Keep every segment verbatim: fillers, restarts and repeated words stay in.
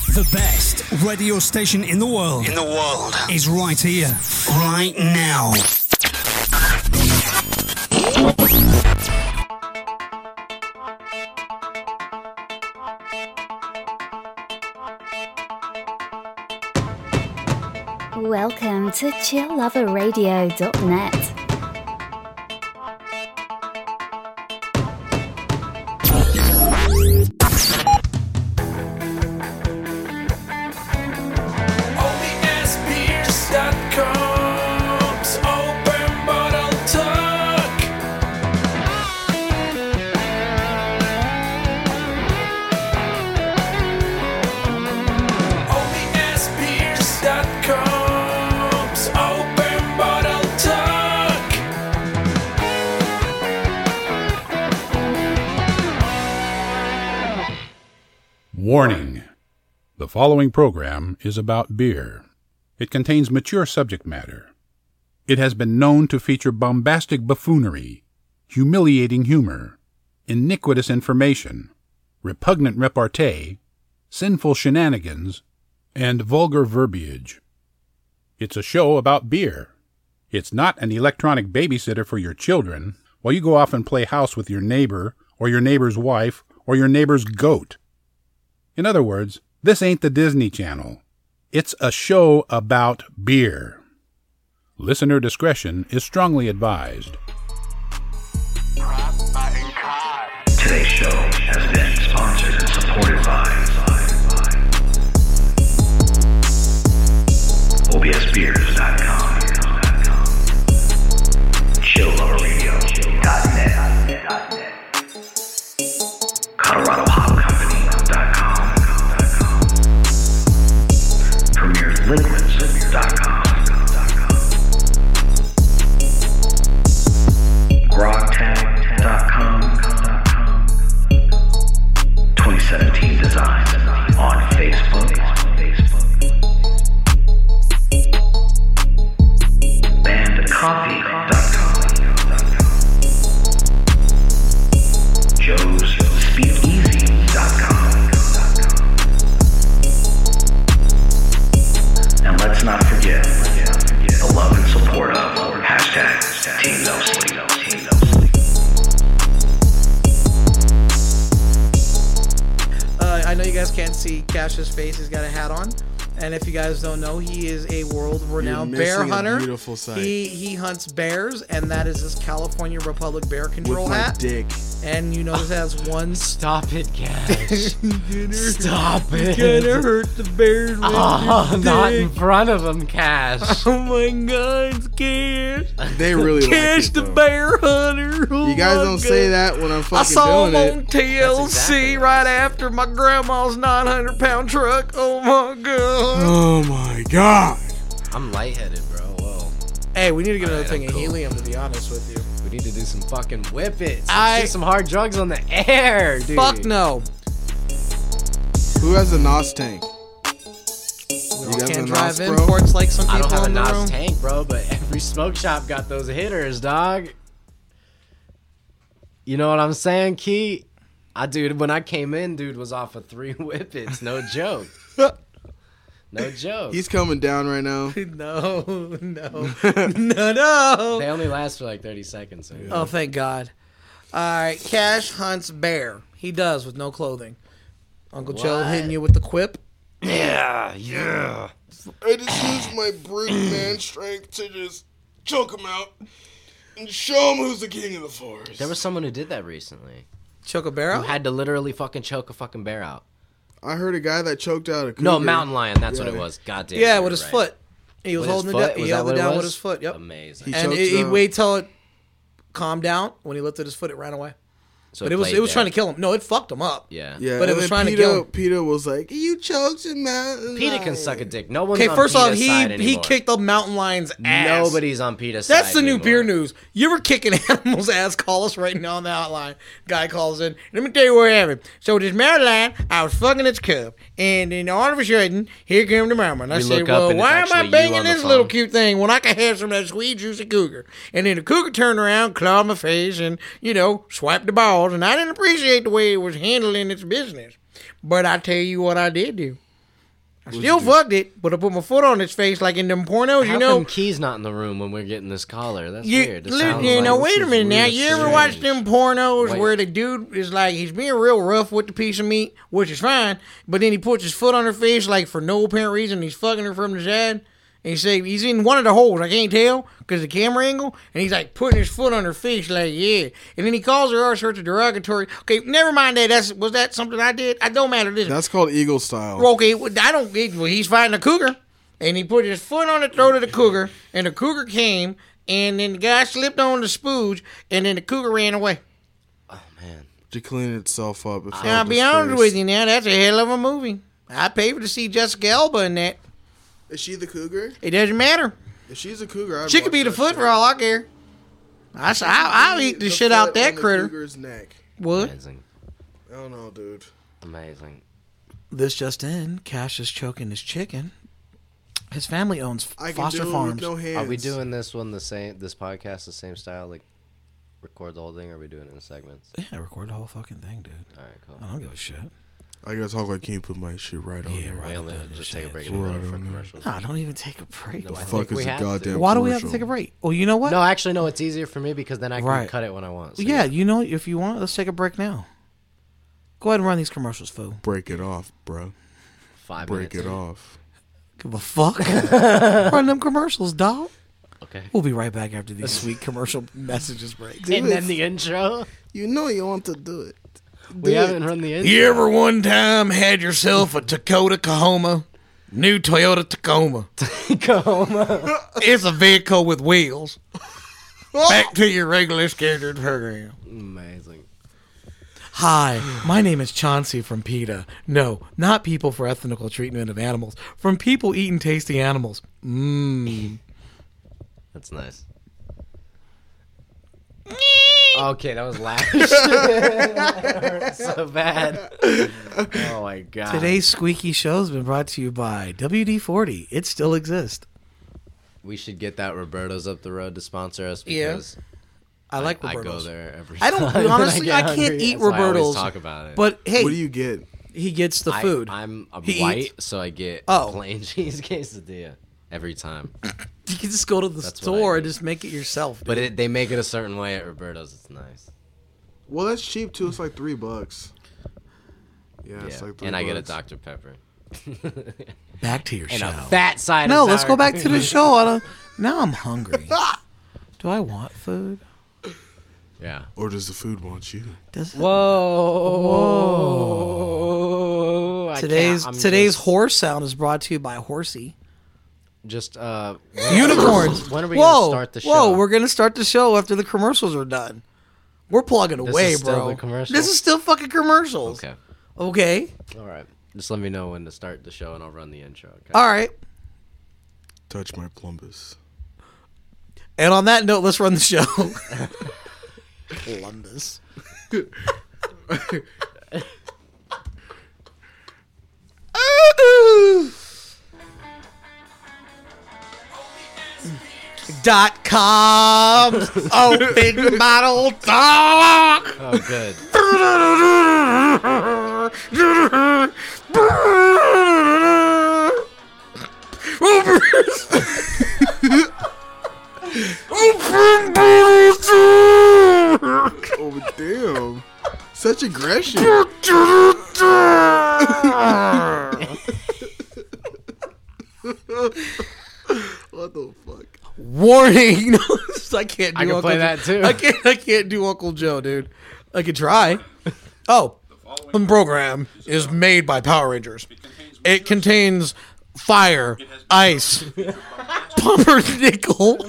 The best radio station in the world. In the world. Is right here. Right now. Welcome to chill lover radio dot net. Warning. The following program is about beer. It contains mature subject matter. It has been known to feature bombastic buffoonery, humiliating humor, iniquitous information, repugnant repartee, sinful shenanigans, and vulgar verbiage. It's a show about beer. It's not an electronic babysitter for your children while you go off and play house with your neighbor or your neighbor's wife or your neighbor's goat. In other words, this ain't the Disney Channel. It's a show about beer. Listener discretion is strongly advised. Today's show has been sponsored and supported by O B S beers dot com, chill lover radio dot net, Colorado Hop Company dot com, Premier Liquids dot com, Grog Tag dot com, twenty seventeen Design on Facebook, Band Coffee dot com, Joe's Speakeasy dot com, and let's not forget the love and support of hashtag Team No Sleep. Uh, I know you guys can't see Cash's face. He's got a hat on. And if you guys don't know, he is a world-renowned You're bear missing a hunter. beautiful sight. He he hunts bears, and that is his California Republic Bear Control With my hat. dick. And you notice it has one. Stop it, Cash. Stop it. Gonna hurt the bears with Oh, your not dick. in front of him, Cash. Oh my God, it's Cash. They really Cash like it, the though. bear hunter. Oh You guys my don't God. say that when I'm I fucking saw him doing on it. T L C That's exactly what right I said. after my grandma's nine hundred pound truck. Oh my God. Oh my God. I'm lightheaded, bro. Whoa. Hey, we need to get another Alright, thing I'm of cool. helium, to be honest with you. We need to do some fucking whippets. I- Let's do some hard drugs on the air, dude. Fuck no. Who has a N O S tank? We You all guys can't a drive Nos, in bro? ports like some I people don't have a in the N O S room. tank, bro, but every smoke shop got those hitters, dog. You know what I'm saying, Key? I dude, when I came in, dude was off of three whippets. No joke. No joke. He's coming down right now. No, no, no, no. They only last for like thirty seconds. So Oh, thank God. All right, Cash hunts bear. He does with no clothing. Uncle Joe What? hitting you with the quip. Yeah, yeah. I just used my brute man strength to just choke him out and show him who's the king of the forest. There was someone who did that recently. Choke a bear Who out? had to literally fucking choke a fucking bear out. I heard a guy that choked out a cougar. No, mountain lion. That's what Yeah. it was. Goddamn. Yeah, you're with his right. foot. He was With his holding it foot? down. He Was that held what it it down with was? his foot. Yep. Amazing. He And choked he, he it out. waited till it calmed down. When he lifted his foot, it ran away. So But it was played it was dead. trying to kill him. No, it fucked him up. Yeah. Yeah, But it and was then trying to Peter, kill him. Peter was like, "You choked a mountain PETA lion." can suck a dick. No one's Okay, on first off, PETA's he side he anymore. kicked the mountain lion's ass. Nobody's on PETA's side That's the new anymore. beer news. You were kicking animals' ass. Call us right now on the hotline. Guy calls in. Let me tell you what happened. So this mountain lion, I was fucking its cub, and then all of a sudden, here came the mama. And I We said, look up well, and it's why am I actually you banging on the this little phone. cute thing when I can have some of that sweet, juicy cougar? And then the cougar turned around, clawed my face, and, you know, swiped the balls, and I didn't appreciate the way it was handling its business. But I tell you what I did do. I still fucked it, but I put my foot on its face like in them pornos, How you know. come Key's not in the room when we're getting this caller? That's You, weird. It li- sounds you know, like wait a this is minute now. really You ever strange. watch them pornos Wait. where the dude is like, he's being real rough with the piece of meat, which is fine, but then he puts his foot on her face like for no apparent reason. He's fucking her from the side. And he say he's in one of the holes. I can't tell because the camera angle. And he's like putting his foot on her face, like yeah. And then he calls her all sorts of derogatory. Okay, never mind that. That's was that something I did? I don't matter. This That's called eagle style. okay. I don't. Well, he's fighting a cougar, and he put his foot on the throat of the cougar, and the cougar came, and then the guy slipped on the spooge, and then the cougar ran away. Oh man. To clean itself up. It Now, I'll be honest with you now. That's a hell of a movie. I paid for to see Jessica Alba in that. Is she the cougar? It doesn't matter. If she's a cougar, I'd She could watch be the that foot shit. for all I care. I, s- I, will eat the, The shit foot out that on the critter. cougar's neck. What? Amazing. I don't know, dude. Amazing. This just in, Cash is choking his chicken. His family owns I can Foster do it Farms. with no hands. Are we doing this one the same? This podcast the same style? Like record the whole thing? Or are we doing it in segments? Yeah, record the whole fucking thing, dude. All right, cool. I don't give a shit. I gotta talk like, can you put my shit right on Yeah, there? right. We on only that just shit. take a break in the middle for commercials. Nah, don't even take a break. No, I Fuck think we is a have to. goddamn Why do we have to commercial. take a break? Well, you know what? No, actually, no. It's easier for me because then I can Right. cut it when I want. So yeah, you know, if you want, let's take a break now. Go ahead and run these commercials, fool. Break it off, bro. five Break minutes it in. off. Give a fuck. Run them commercials, dog. Okay. We'll be right back after these sweet commercial messages breaks. And then the intro. You know you want to do it. We haven't run the intro. You ever one time had yourself a Dakota Kahoma? New Toyota Tacoma. Tacoma. It's a vehicle with wheels. Back to your regular scheduled program. Amazing. Hi, my name is Chauncey from PETA. No, not People for Ethical Treatment of Animals. From People Eating Tasty Animals. Mmm. That's nice. Okay, that was lash. That hurt so bad. Oh my god. Today's squeaky show has been brought to you by W D forty. It still exists. We should get that Roberto's up the road to sponsor us Yeah. because I like I Roberto's. go there every I don't time when honestly. get I, can't hungry. eat That's why I always Roberto's. talk about it. But hey, What do you get? he gets the I- food. I'm a He white, eats- so I get Oh. plain cheese quesadilla every time. you can just go to the That's what I store and do. just make it yourself. But dude. it, they make it a certain way at Roberto's. It's nice. Well, that's cheap too. It's like three bucks. Yeah, it's Yeah. like three And I get a bucks. Doctor Pepper. back to your And show. a fat side no, of let's sour go back to cream. the show. I don't, now I'm hungry. Do I want food? Yeah. Or does the food want you? Does Whoa. I today's can't- I'm today's just, horse sound is brought to you by Horsey. Just uh Unicorns. When are we whoa, gonna start the show? Whoa, we're gonna start the show after the commercials are done. We're plugging This away, is still bro. the commercial? This is still fucking commercials. Okay. Okay. All right. Just let me know when to start the show and I'll run the intro. Okay. All right. Touch my plumbus. And on that note, let's run the show. Columbus. Dot com. Open bottle talk. Oh, good. Oh damn! Such aggression. What the fuck? Warning! I can't do I can Uncle play Joe. that, too. I can't. I can't do Uncle Joe, dude. I could try. Oh, the program is made by Power Rangers. It contains fire, ice, pumpernickel.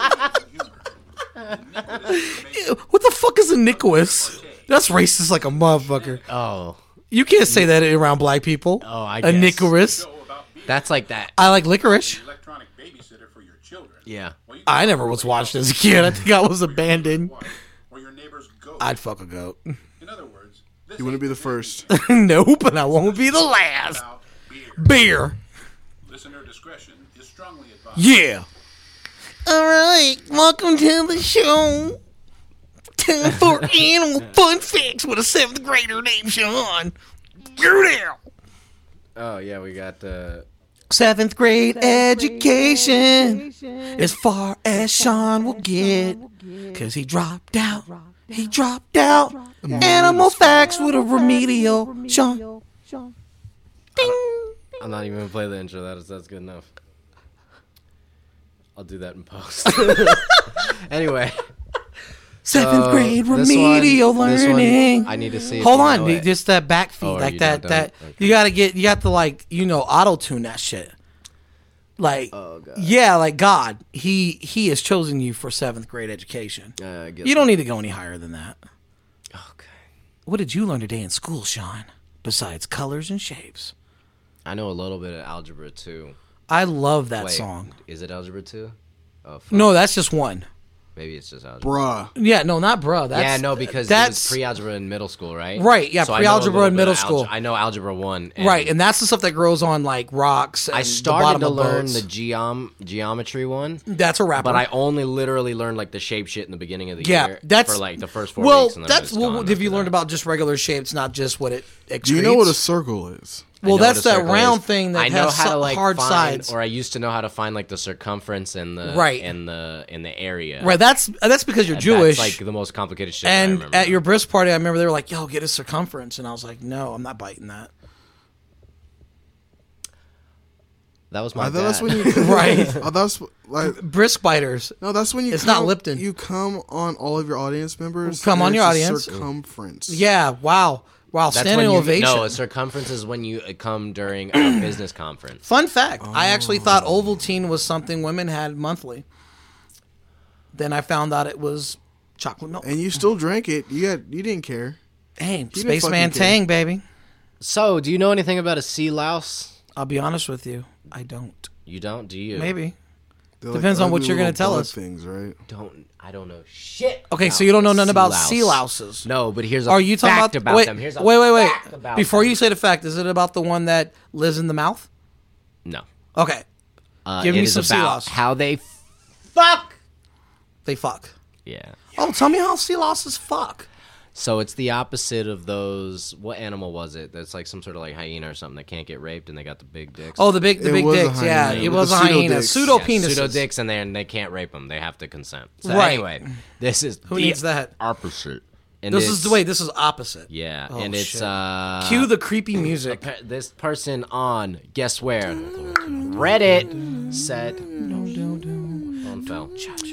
Ew, what the fuck is a Nicholas? That's racist like a motherfucker. Oh. You can't say that around black people. Oh, I a guess. Nicholas. That's like that. I like licorice. Electronic babysitter for your children. Yeah. I never was watched as a kid. I think I was abandoned. Or your neighbor's goat. I'd fuck a goat. In other words, this You want to be the first? Nope, and I won't be the last. about beer. Beer. Listener discretion is strongly advised. Yeah. All right, welcome to the show. Time for animal fun facts with a seventh grader named Sean. You're there. Oh, yeah, we got uh Seventh grade education, as far as Sean will get, cause he dropped out. He dropped out. Animal facts with a remedial Sean. Ding. I'm not even gonna play the intro. That is that's good enough. I'll do that in post. Anyway. Seventh So, grade this remedial one- this one, learning. I need to see. if Hold you on, know dude, it. just that back feed, Oh, are like you that. not That done? Okay. you gotta get, you have to like, you know, auto tune that shit. Like, Oh, God. yeah, like God, he he has chosen you for seventh grade education. Uh, I guess You don't need to go any higher than that. Okay. What did you learn today in school, Sean? Besides colors and shapes, I know a little bit of algebra too. I love that Wait, song. is it algebra two? Oh, fuck. No, that's just one. Maybe it's just algebra. Bruh. Yeah, no, not bruh. That's, yeah, no, because that's it was pre-algebra in middle school, right? Right, yeah, So I know a pre-algebra little in bit middle of school. alge- I know algebra one. And right, and that's the stuff that grows on like rocks. And I the started bottom to of learn boats. the geom geometry one, That's a rapper. but I only literally learned like the shape shit in the beginning of the yeah, year. that's for like the first four well, weeks. And then that's it's well, gone if you after learned that. about just regular shapes, not just what it excretes. Do you know what a circle is? I Well, know that's what a that circle round is. thing that I know has how to so- like hard find, sides. or I used to know how to find like the circumference and the Right. and the in the area. Right, that's that's because you're That's Jewish. like the most complicated shit. I and remember. at your bris party, I remember they were like, "Yo, get a circumference," and I was like, "No, I'm not biting that." that was my I thought dad. that's when you Right. Oh, that's like Brisk biters. no, that's when you. It's come, not Lipton. You come on all of your audience members. Come on and your it's a audience. Circumference. Yeah, wow, wow, That's standing when you, ovation. No, a circumference is when you uh, come during a business conference. Fun fact: I actually Oh. thought Ovaltine was something women had monthly. Then I found out it was chocolate milk. And you still drank it. You had. You didn't care. Hey, didn't Spaceman fucking care. Tang, baby. So, do you know anything about a sea louse? I'll be honest with you, I don't. You don't, do you? Maybe. They're Depends on what ugly you're gonna little tell bug us. Things, right? Don't I don't know shit. Okay, about so you don't know a nothing sea about louse. sea louses. No, but here's a Are you talking fact about, about wait, them. Here's a wait, wait, wait. fact about Before them. you say the fact, is it about the one that lives in the mouth? No. Okay, Uh, Give it me is some sea about louse. how they fuck. they fuck. Yeah. Oh, tell me how sea louses fuck. So it's the opposite of those. What animal was it? That's like some sort of like hyena or something that can't get raped, and they got the big dicks. Oh, the big, the It big was a dicks. Yeah, hyena it with was the a pseudo hyena. dicks. Pseudo yeah, penises. pseudo dicks, and they and they can't rape them. They have to consent. So Right. anyway, this is Who the needs that? opposite. And This it's- is the way. This is opposite. Yeah, Oh, and it's shit. uh. Cue the creepy music. pe- this person on guess where Reddit said phone fell.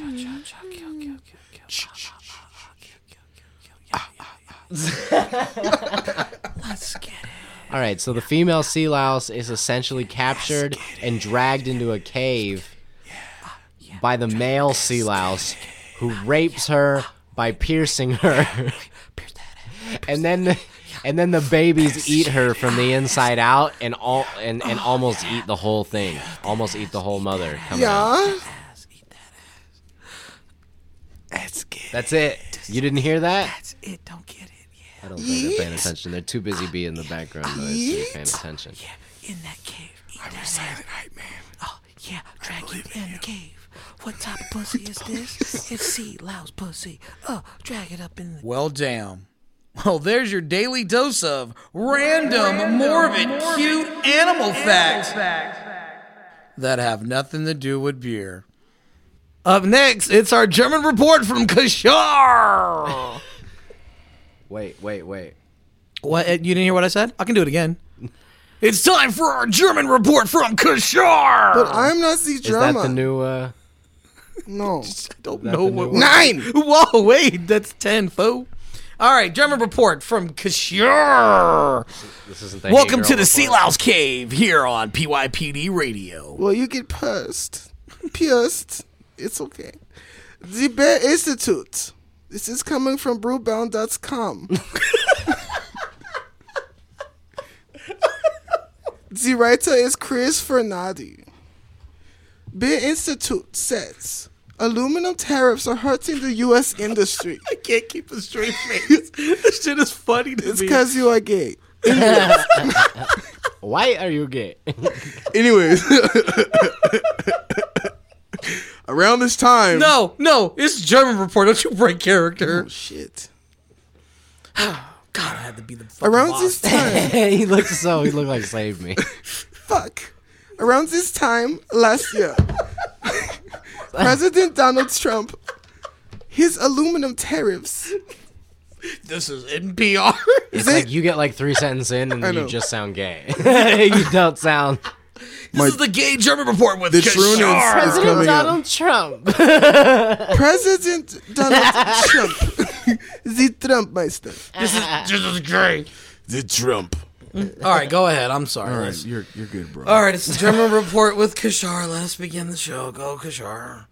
Let's get it. All right, so the female sea louse is essentially captured and dragged into a cave by the male sea louse, who rapes her by piercing her, and then and then the babies eat her from the inside out and all and, and almost eat the whole thing, almost eat the whole mother. Coming out. Yeah. That's good. That's it. You didn't hear that? That's it. Don't get it. I don't think they're paying attention. They're too busy being in the background noise to be paying attention. Yeah, in that cave. I'm a silent hype man. Oh, yeah, drag you in the cave. What type of pussy is this? It's sea louse pussy. Oh, drag it up in the... Well, damn. Well, there's your daily dose of random, morbid, cute animal facts that have nothing to do with beer. Up next, it's our German report from Kashar. Wait, wait, wait. What? You didn't hear what I said? I can do it again. It's time for our German report from Kashar. But I'm not the Is drama. that the new? uh No. I don't that know the what. new- Nine. Whoa, wait, that's ten, fool. All right, German report from Kashar. This isn't the Welcome Hey to Girl the Sea report. Louse Cave here on P Y P D Radio. Well, you get pierced. Pierced. It's okay. The Bear Institute. This is coming from brewbound dot com. The writer is Chris Fernandi. Bear Institute says aluminum tariffs are hurting the U S industry. I can't keep a straight face. This shit is funny to It's me. because you are gay. Why are you gay? Anyways. Around this time. No, no, it's German report. Don't you break character. Oh, shit. God, I had to be the fucking Around boss. this time. he looked so. He looked like Save Me. Fuck. Around this time last year, President Donald Trump, his aluminum tariffs. This is N P R. It's like you get like three sentences in and I then you know. just sound gay. You don't sound. This My- is the Gay German Report with The Kishar. Troonins is coming up. Trump. President Donald Trump, the Trumpmeister. This is, this is great. The Trump. All right, go ahead. I'm sorry. All right, Let's- you're you're good, bro. All right, it's the German Report with Kishar. Let us begin the show. Go, Kishar.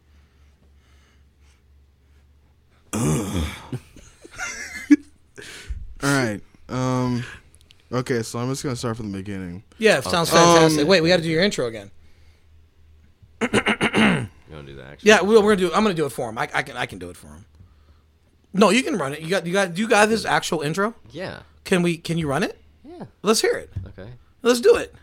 All right. Um. Okay, so I'm just gonna start from the beginning. Yeah, sounds fantastic. Um, Wait, we got to do your intro again. You want to do that? Actually? Yeah, we're, we're gonna do. I'm gonna do it for him. I, I can. I can do it for him. No, you can run it. You got. You got. Do you got this actual intro? Yeah. Can we? Can you run it? Yeah. Let's hear it. Okay. Let's do it.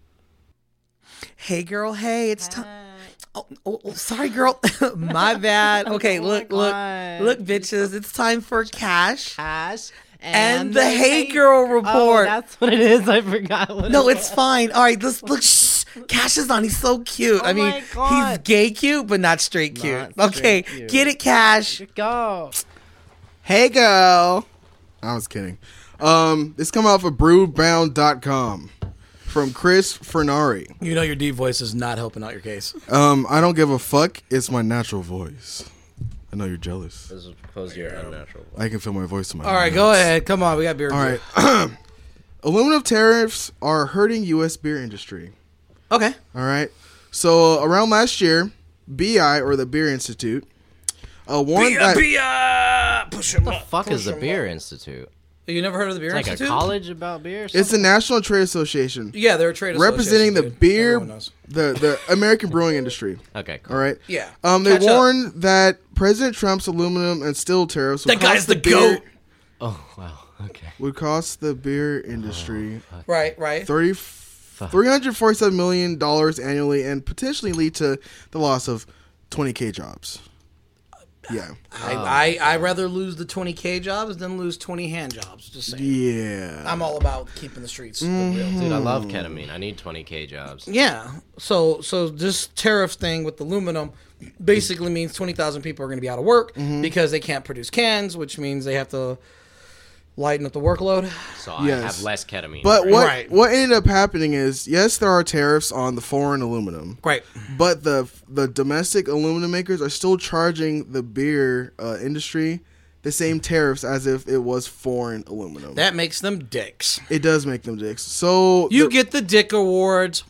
Hey, girl. Hey, it's time. Oh, oh, oh, sorry, girl. My bad. Okay, look, look, look, bitches. It's time for cash Cash and the Hey Girl Report. that's what it is. I forgot. What No, it it's fine. All right, let's look. Shh. Cash is on. He's so cute. I mean, my God. he's gay cute, but not straight cute. Not okay, straight cute. get it, Cash. Go. Hey, girl. I was kidding. Um, this come off of broodbound dot com from Chris Fernari. You know your deep voice is not helping out your case. Um, I don't give a fuck. It's my natural voice. I know you're jealous. This is opposed to your unnatural. I can feel my voice in my All right, hands. go ahead. Come on, we got beer. All right. Aluminum tariffs are hurting U S beer industry. Okay. All right. So around last year, B I, or the Beer Institute, uh, warned that Push him What the fuck is the Beer Institute? You never heard of the Beer Like Institute? a college about beer? Or something? it's the National Trade Association Yeah, they're a trade representing the association, dude. beer, Everyone knows. the the American brewing industry. Okay. Cool. All right. Yeah. Um, they Catch up. warned that President Trump's aluminum and steel tariffs would That guy's cost the beer, goat. Oh wow. Okay. would cost the beer industry Right, right. thirty three hundred forty seven million dollars annually, and potentially lead to the loss of twenty k jobs. Yeah. I, I I rather lose the twenty K jobs than lose twenty hand jobs. Just saying. Yeah. I'm all about keeping the streets real. Dude, I love ketamine. I need twenty K jobs. Yeah. So so this tariff thing with aluminum basically means twenty thousand people are going to be out of work because they can't produce cans, which means they have to lighten up the workload. So I Yes. have less ketamine. But what Right. what ended up happening is, yes, there are tariffs on the foreign aluminum, Right. but the the domestic aluminum makers are still charging the beer uh, industry the same tariffs as if it was foreign aluminum. That makes them dicks. It does make them dicks. So You the- get the dick awards.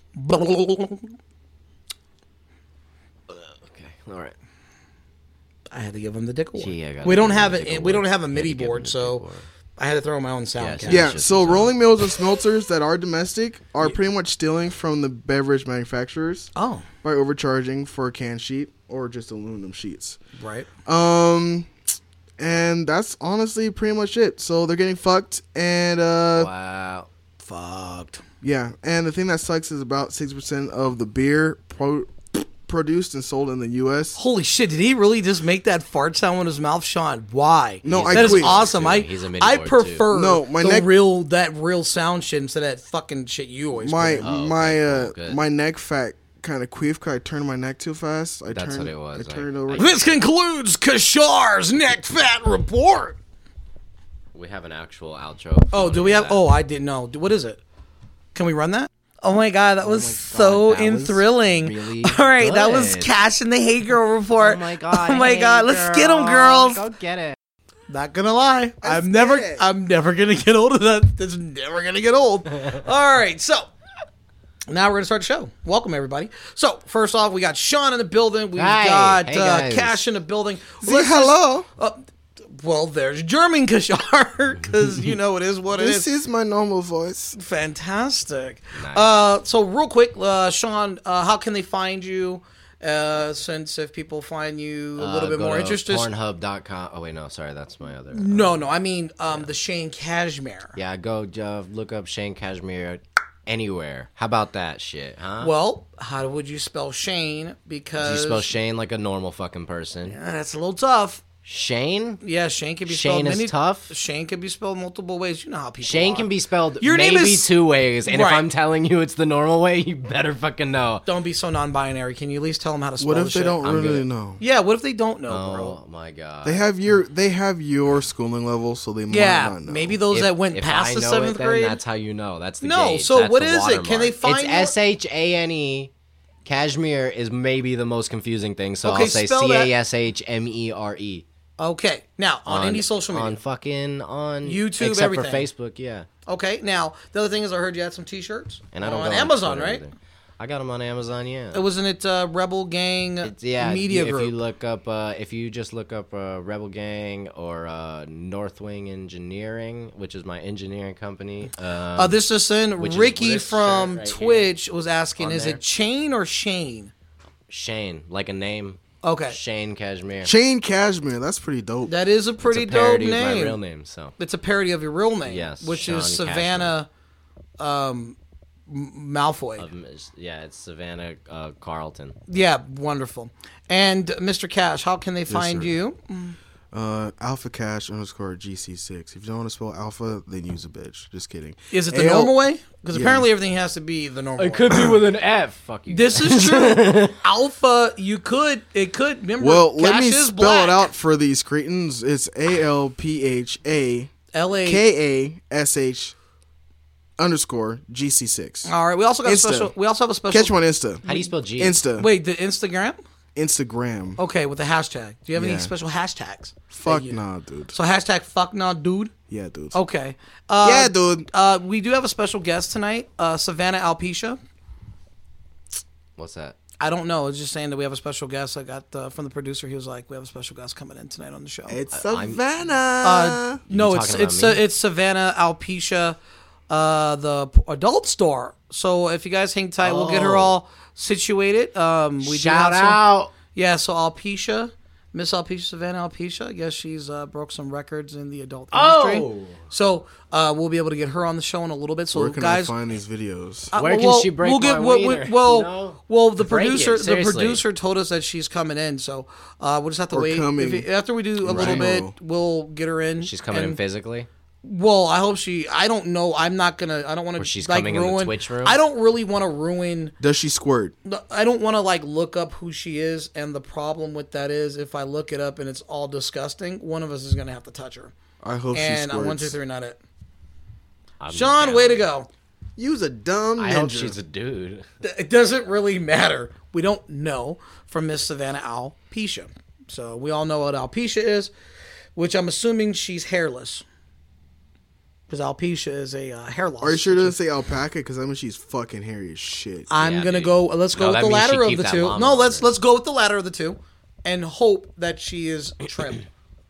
Okay. All right. I had to give them the dick award. Gee, I gotta we don't give have him the it. dick We don't award. have a You had MIDI to give him board, the so dick award. I had to throw my own sound. Yeah, count. yeah. It's just So a sound. rolling mills and smelters that are domestic are pretty much stealing from the beverage manufacturers Oh, by overcharging for a can sheet or just aluminum sheets. right. Um, and that's honestly pretty much it. So they're getting fucked, and uh, Wow. Fucked. yeah. And the thing that sucks is about sixty percent of the beer pro- produced and sold in the U S. Holy shit! Did he really just make that fart sound with his mouth, Sean? Why? No, that I is quit. awesome. I He's a MIDI I board, prefer too. No, my the neck- real that real sound shit instead of that fucking shit you always. My put in. Oh, my okay, uh cool, good. my neck fat kind of queef because I turned my neck too fast. I That's turned, what it was. I turned I- over. I- This concludes Kashar's neck fat report. We have an actual outro. if you Oh, wanna do we have? that. Oh, I didn't know. What is it? Can we run that? Oh my god, that was so that was enthralling. really All right, that was good. Cash and the Hey Girl report. Oh my god. Oh my hey, god, let's get them, girls. Go get it. Not gonna lie, I'm get never, it. I'm never gonna get old of that. That's never gonna get old. All right, so now we're gonna start the show. Welcome everybody. So first off, we got Sean in the building. We've Hi. got Hey, uh, guys. Cash in the building. See, Let's just- hello. uh, well, there's German Kashar because you know it is what it This is. is my normal voice. Fantastic. Nice. Uh, so real quick, uh, Sean, uh, how can they find you? Uh, since if people find you a little Uh, bit go more to interested. Pornhub dot com. Oh wait, no, sorry, that's my other. No, no, I mean um, the Shane Cashmere. Yeah, go uh, look up Shane Cashmere anywhere. How about that shit, huh? Well, how would you spell Shane? Do you Because spell Shane like a normal fucking person? Uh, that's a little tough. Shane? Yeah, Shane can be Shane spelled is many, tough? Shane can be spelled multiple ways. You know how people Shane are. can be spelled Your name maybe is- two ways, and if Right. I'm telling you it's the normal way, you better fucking know. Don't be so non-binary. Can you at least tell them how to spell What if the they shit? don't I'm really good. know? Yeah, what if they don't know, Oh bro? my god. They have your they have your schooling level, so they might Yeah, not know. maybe those If- that went if past I the know seventh it, then grade. that's how you know. That's the No, gauge. so That's what the is it? Can they watermark. find It's your- S H A N E. Cashmere is maybe the most confusing thing, so Okay, I'll say spell C that. A S H M E R E. Okay, now on, any social media. on fucking on YouTube, except everything. for Facebook, yeah. Okay, now the other thing is I heard you had some T-shirts And I don't on go Amazon, Twitter right? either. I got them on Amazon, yeah. It wasn't it uh, Rebel Gang It's, yeah, Media if Group. you look up, uh, if you just look up uh, Rebel Gang or uh, Northwing Engineering, which is my engineering company. Um, uh, this just in, which is Ricky this from shirt right Twitch was asking, On is there. it Chain or Shane? Shane, like a name. Okay, Shane Cashmere. Shane Cashmere. That's pretty dope. that is a pretty it's a parody dope of name. my real name, so. It's a parody of your real name, Yes, which Sean is Savannah um, M- Malfoy. Um, it's- yeah, it's Savannah uh, Carlton. Yeah, wonderful. And Mister Cash, how can they find sir. you? Uh, Alpha Cash underscore G C six. If you don't want to spell alpha, then use a bitch. Just kidding. Is it the A L normal way? Because Yeah. apparently everything has to be the normal way. be with an F. Fuck you. This is true. Alpha, you could, it could. Remember, Well, let Cash me is spell black. it out for these cretins. It's A L P H A L A. K A S H underscore G C six. All right. We also got a Insta. special. We also have a special. Catch one Insta. How do you spell G? Insta. Wait, the Instagram? Instagram. Okay, with the hashtag. Do you have any Yeah. special hashtags? Fuck that you- nah, dude. So hashtag fuck nah, dude. Yeah, dude. Okay. Uh, Yeah, dude. Uh, we do have a special guest tonight, uh, Savannah Alpecia. What's that? I don't know. It's just saying that we have a special guest. I got uh, from the producer. He was like, "We have a special guest coming in tonight on the show." It's I'm- Savannah. Uh, no, it's talking it's about uh, me? it's Savannah Alpecia, uh, the p- adult store. So if you guys hang tight, we'll get her Oh. all situated. Um, we do Shout have some- out. yeah. So Alpecia, Miss Alpecia, Savannah Alpecia. I guess she's uh, broke some records in the adult industry. Oh. So uh, we'll be able to get her on the show in a little bit. So Where can guys, I find these videos? Uh, Where can well, she break we'll get, my well, we- wiener? well, You know? well, the Break it, producer, the seriously. producer told us that she's coming in, so uh, we'll just have to Or wait. coming. If it- after we do a little Right. bit, we'll get her in. She's coming in and- physically. Well, I hope she. I don't know. I'm not gonna. I don't want Or to. she's like, coming in the ruin. Twitch room? I don't really want to ruin. Does she squirt? I don't want to like look up who she is, and the problem with that is if I look it up and it's all disgusting, one of us is gonna have to touch her. I hope she And uh, squirts. one, two, three, not it. I'm Sean, down. way to go. Use a dumb I ninja. hope she's a dude. It doesn't really matter. We don't know from Miss Savannah Alpecia. So we all know what Alpecia is, which I'm assuming she's hairless. Because Alpecia is a uh, hair loss. Are you sure it doesn't say alpaca? Because I mean she's fucking hairy as shit. I'm Yeah, gonna dude. go. Let's go No, with that the means she latter of keep the that two. llama No, on let's her. let's go with the latter of the two, and hope that she is trimmed.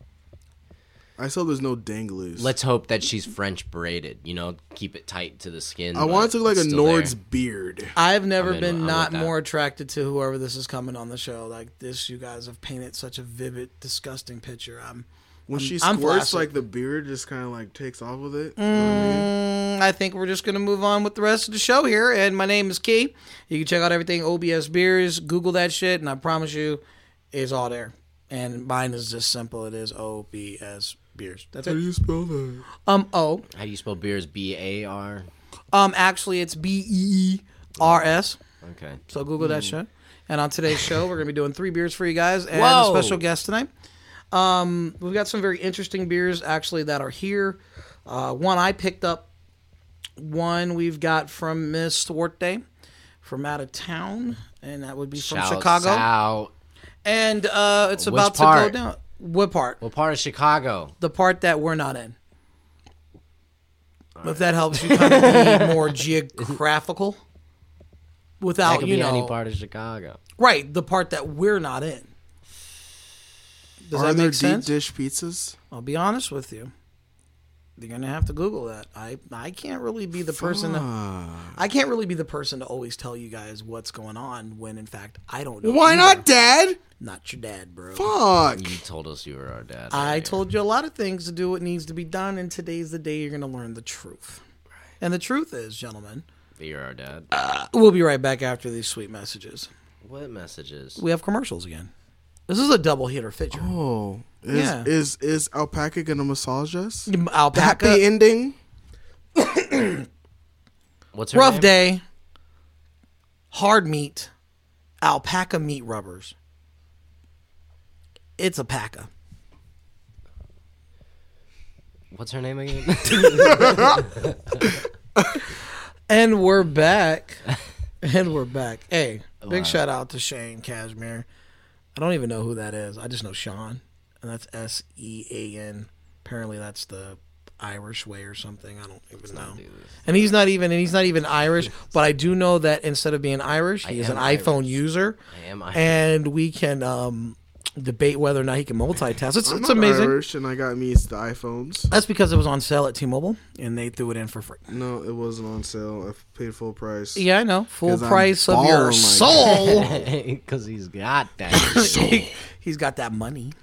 I saw there's no danglies. Let's hope that she's French braided. You know, keep it tight to the skin. I want it to look like a it's still Nord's there. beard. I've never I'm in- been I'm not with that. more attracted to whoever this is coming on the show. Like this, you guys have painted such a vivid, disgusting picture. I'm. When I'm- she I'm squirts, flaccid. like the beard just kind of like takes off with it. You know what I mean? Mm, I think we're just going to move on with the rest of the show here. And my name is Key. You can check out everything O B S Beers. Google that shit, and I promise you, it's all there. And mine is just simple. It is O B S Beers. That's How do it. you spell that? Um, O. How do you spell beers? B A R. Um, actually, it's B E E R S. Okay. So Google that shit. And on today's show, we're going to be doing three beers for you guys and Whoa. a special guest tonight. Um, we've got some very interesting beers actually that are here. Uh, one I picked up. One we've got from Miss Duarte from out of town, and that would be from Shouts Chicago. out. And uh, it's Which about part? to go down. What part? What part of Chicago? The part that we're not in. If that helps you kind of be more geographical, That without could you be know, any part of Chicago. right? The part that we're not in. Does Are that there make sense? deep dish pizzas? I'll be honest with you. You're gonna have to Google that. I I can't really be the person. To, I can't really be the person to always tell you guys what's going on when in fact I don't know. Why either. not, Dad? Not your dad, bro. Fuck. You told us you were our dad. I earlier. told you a lot of things to do what needs to be done, and today's the day you're gonna learn the truth. And the truth is, gentlemen, that you're our dad. we'll be right back after these sweet messages. What messages? We have commercials again. This is a double hitter feature. Oh, Is, Yeah. Is is alpaca gonna massage us? The Alpaca. happy ending. What's her Rough name? day. Hard meat. Alpaca meat rubbers. It's a paca. What's her name again? And we're back. And we're back. Hey, big shout out to Shane Cashmere. I don't even know who that is. I just know Sean. And that's S E A N. Apparently that's the Irish way or something. I don't even know. And he's not even and he's not even Irish, but I do know that instead of being Irish, he I is an am iPhone Irish. user. I am Irish. And we can um, debate whether or not he can multitask. It's, I'm it's not amazing. Irish, and I got me the iPhones. That's because it was on sale at T-Mobile, and they threw it in for free. No, it wasn't on sale. I paid full price. Yeah, I know. Full 'Cause I'm price of balling your like soul. Because he's got that. He's got that money.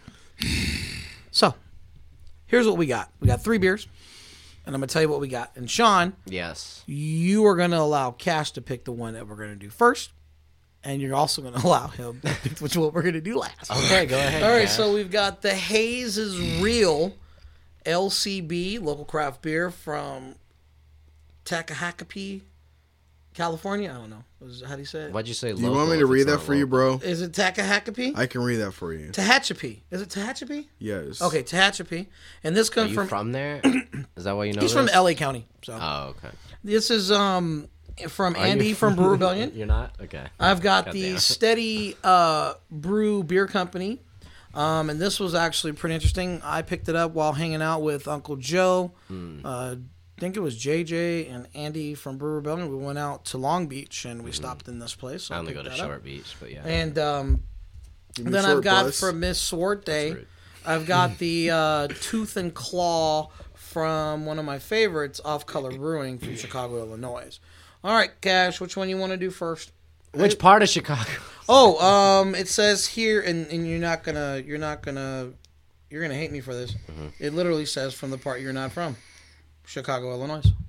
So, here's what we got. We got three beers, and I'm going to tell you what we got. And Sean, Yes. you are going to allow Cash to pick the one that we're going to do first, and you're also going to allow him to pick which one we're going to do last. Okay, go ahead. All right, Cash. so we've got the Haze is Real L C B, local craft beer from Takahackapee, California. I don't know. Was- How do you say it? Why'd you say Do you local want me if to it's read that not for you, local? bro? Is it Takahackapee? I can read that for you. Tehachapi. Is it Tehachapi? Yes. Okay, Tehachapi. And this Are comes you from, from, there? Is that why you know he's this? from L A County. So Oh, okay. this is um from Are you Andy from Brew Rebellion. You're not? Okay. I've got God the damn. Steady uh, Brew Beer Company. Um, and this was actually pretty interesting. I picked it up while hanging out with Uncle Joe. Hmm. Uh, I think it was J J and Andy from Brew Rebellion. We went out to Long Beach and we stopped in this place. So I only picked go to that up. Short Beach, but yeah. And um, Give me then short I've got bus. from Miss Sorte, rude. I've got the uh, Tooth and Claw from one of my favorites, Off Color Brewing from Chicago, Illinois. All right, Cash, which one you want to do first? Which part of Chicago? Oh, um, it says here, and, and you're not gonna, you're not gonna, you're gonna hate me for this. Mm-hmm. It literally says from the part you're not from, Chicago, Illinois. It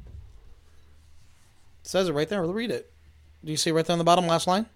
says it right there. Read it. Do you see right there on the bottom, last line?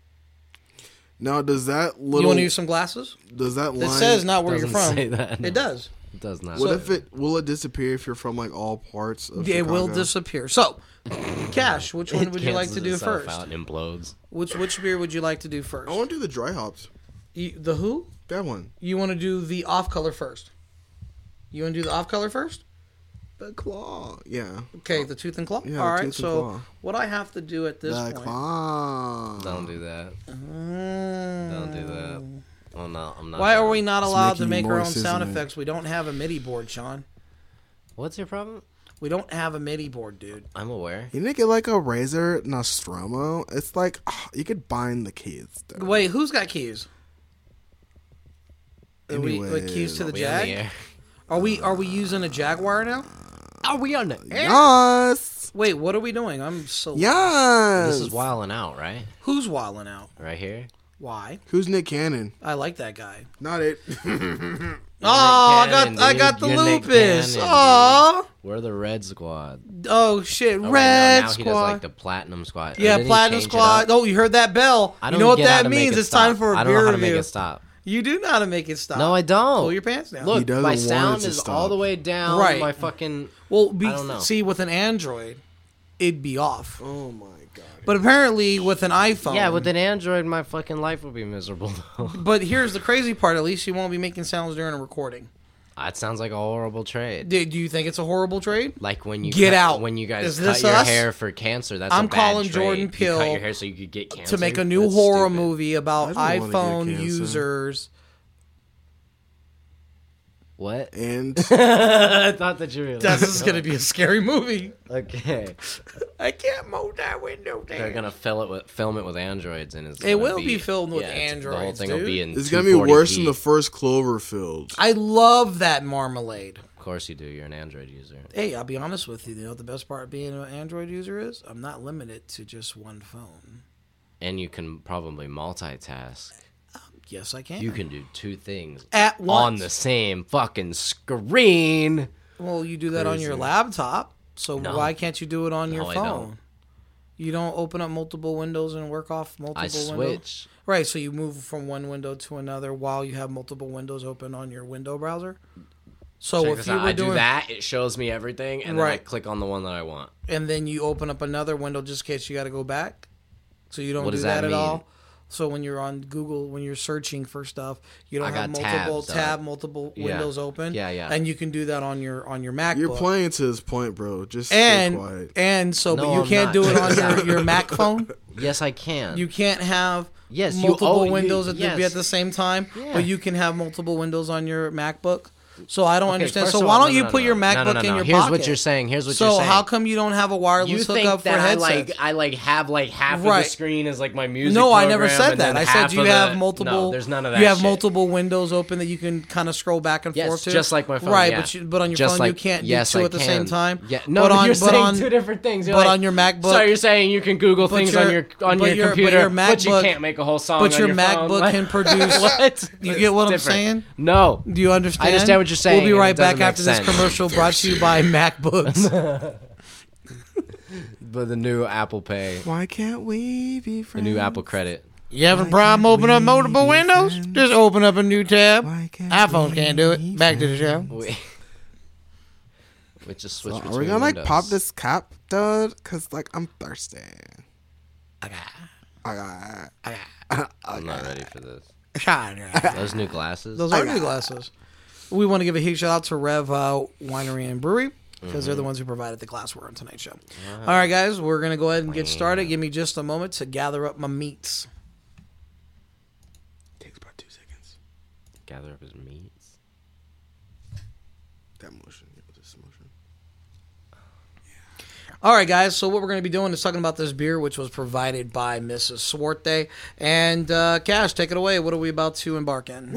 Now, does that little You want to use some glasses? does that line It says not where you're Doesn't from. say that, no. It does. It does not. What if it will it disappear if you're from like all parts of It Chicago? will disappear. So, Cash, which one It would you like to cancels do itself first? Out and implodes. Which which beer would you like to do first? I want to do the dry hops. You, the who? That one. You want to do the off color first? You want to do the off color first? The claw. Yeah. Okay, the tooth and claw. Yeah, All the right. tooth and So claw. what I have to do at this The point? claw. Don't do that. Mm. Don't do that. Oh no, I'm not. Why are doing we it. not It's allowed to making make you our own moist, sound isn't it? effects? We don't have a MIDI board, Sean. What's your problem? We don't have a MIDI board, dude. I'm aware. You need to get like a Razor Nostromo. It's like ah, you could bind the keys. Though. Wait, who's got keys? Are we Anyways, like keys to the We on the Jag? air. Are we are we using a Jaguar now? Are we on the air? Yes. Wait, what are we doing? I'm so Yes. This is wilding out, right? Who's wilding out? Right here. Why? Who's Nick Cannon? I like that guy. Not it. Oh, I got Cannon, I dude. got the You're Nick lupus. Cannon, Oh, We're the Red Squad. oh shit, Oh, wait, no, Red now Squad. he does like the Platinum Squad. Or Yeah, didn't he Platinum change it Squad. up? Oh, you heard that bell? I You don't know what get how that to make means? it It's time stop. for a I don't beer know how to review. make it stop. You do know how to make it stop. No, I don't. Pull your pants down. Look, doesn't my want sound it to is stop. all the way down. Right. My fucking. Well, be, I don't know. see, with an Android, it'd be off. Oh my god. But apparently, with an iPhone, Yeah, with an Android, my fucking life would be miserable. though. But here's the crazy part: at least you won't be making sounds during a recording. That sounds like a horrible trade. Do, do you think it's a horrible trade? Like when you Get cut- out. when you guys Is cut this your us? hair for cancer. That's I'm a bad calling trade. Jordan You Peele cut your hair so you could get cancer. To make a new That's horror stupid. movie about I don't wanna iPhone get cancer. users. What? And I thought that you were. This is going to be a scary movie. Okay. I can't move that window down. They're gonna fill it with film it with androids and it's It gonna will be filmed with yeah, it's- The whole androids, thing will dude. be in it's gonna be worse than two forty p. the first Cloverfield. I love that marmalade. Of course you do. You're an Android user. Hey, I'll be honest with you. You know what the best part of being an Android user is? I'm not limited to just one phone. And you can probably multitask. Yes, I can. You can do two things At on once. the same fucking screen. Well, you do that on your Crazy. laptop. So No. why can't you do it on No, your I phone? don't. You don't open up multiple windows and work off multiple I windows. switch. Right, so you move from one window to another while you have multiple windows open on your window browser. So Check if this you out. were I do doing that, it shows me everything, and then I Right. click on the one that I want. and then you open up another window just in case you got to go back. So you don't What do does that, that at mean? all. So when you're on Google, when you're searching for stuff, you don't I have got multiple tabs tab, up. multiple Yeah. windows open. Yeah, yeah. And you can do that on your on your MacBook. You're playing to his point, bro. Just and stay quiet. and so, No, but you I'm can't not. do it on your, your Mac phone. Yes, I can. You can't have Yes, you- multiple oh, you- windows at, the, yes. at the same time, Yeah. but you can have multiple windows on your MacBook. So I don't Okay, understand. first So of why all, don't no, you no, put no, your no. MacBook No, no, no, in no. your Here's pocket? what you're saying. Here's what so you're saying. how come you don't have a wireless You think hookup for that I headsets? like I like have like half Right. of the screen as like my music No, I never program, said and that. then I half said you of have the- multiple. No, there's none of that. You have shit. multiple windows open that you can kind of scroll back and Yes, forth to. just like my phone, Right, yeah. but you, but on your Just phone you like- can't yes, do two I at the can. same time. Yeah, no, but on, you're but saying on, two different things. You're but like, on your MacBook, so you're saying you can Google but things your- on your on but your, your- but computer, your but you MacBook- can't make a whole song. but on your your MacBook phone. Like, can produce. what? You It's get what I'm different. saying? No. Do you understand? I understand what you're saying, We'll be and right it doesn't back make after this sense. commercial brought to you by MacBooks. But the new Apple Pay, Why can't we be the friends? new Apple Credit. You having a Why problem can't opening up we multiple be windows? friends? Just open up a new tab. Why can't iPhones we can't do be it. Back to the show. We, we just switch So between are we gonna like windows. pop this cap, dude? Cause like I'm thirsty. I got. I got. I'm not ready for this. Those Those new glasses. are new glasses. We want to give a huge shout out to Rev uh, Winery and Brewery because they're the ones who provided the glassware on tonight's show. All right, guys, we're going to go ahead and get started. Give me just a moment to gather up my meats. Takes about two seconds. Gather up his meats. That motion. Yeah, this motion. All right, guys, so what we're going to be doing is talking about this beer, which was provided by Missus Swarte. And, uh, Cash, take it away. What are we about to embark in?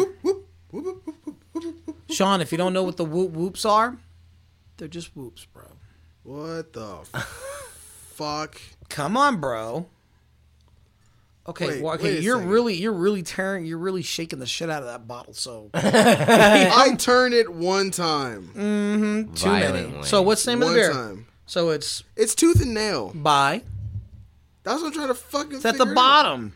Sean, if you don't know what the whoop whoops are, they're just whoops, bro. What the fuck? Come on, bro. Okay, Wait, well, okay, wait a you're second. really, you're really tearing, you're really shaking the shit out of that bottle. So I turned it one time. too many. Violently. So what's the name of One the beer? time. So it's It's tooth and nail. by. That's what I'm trying to fucking. It's at the figure it out. bottom.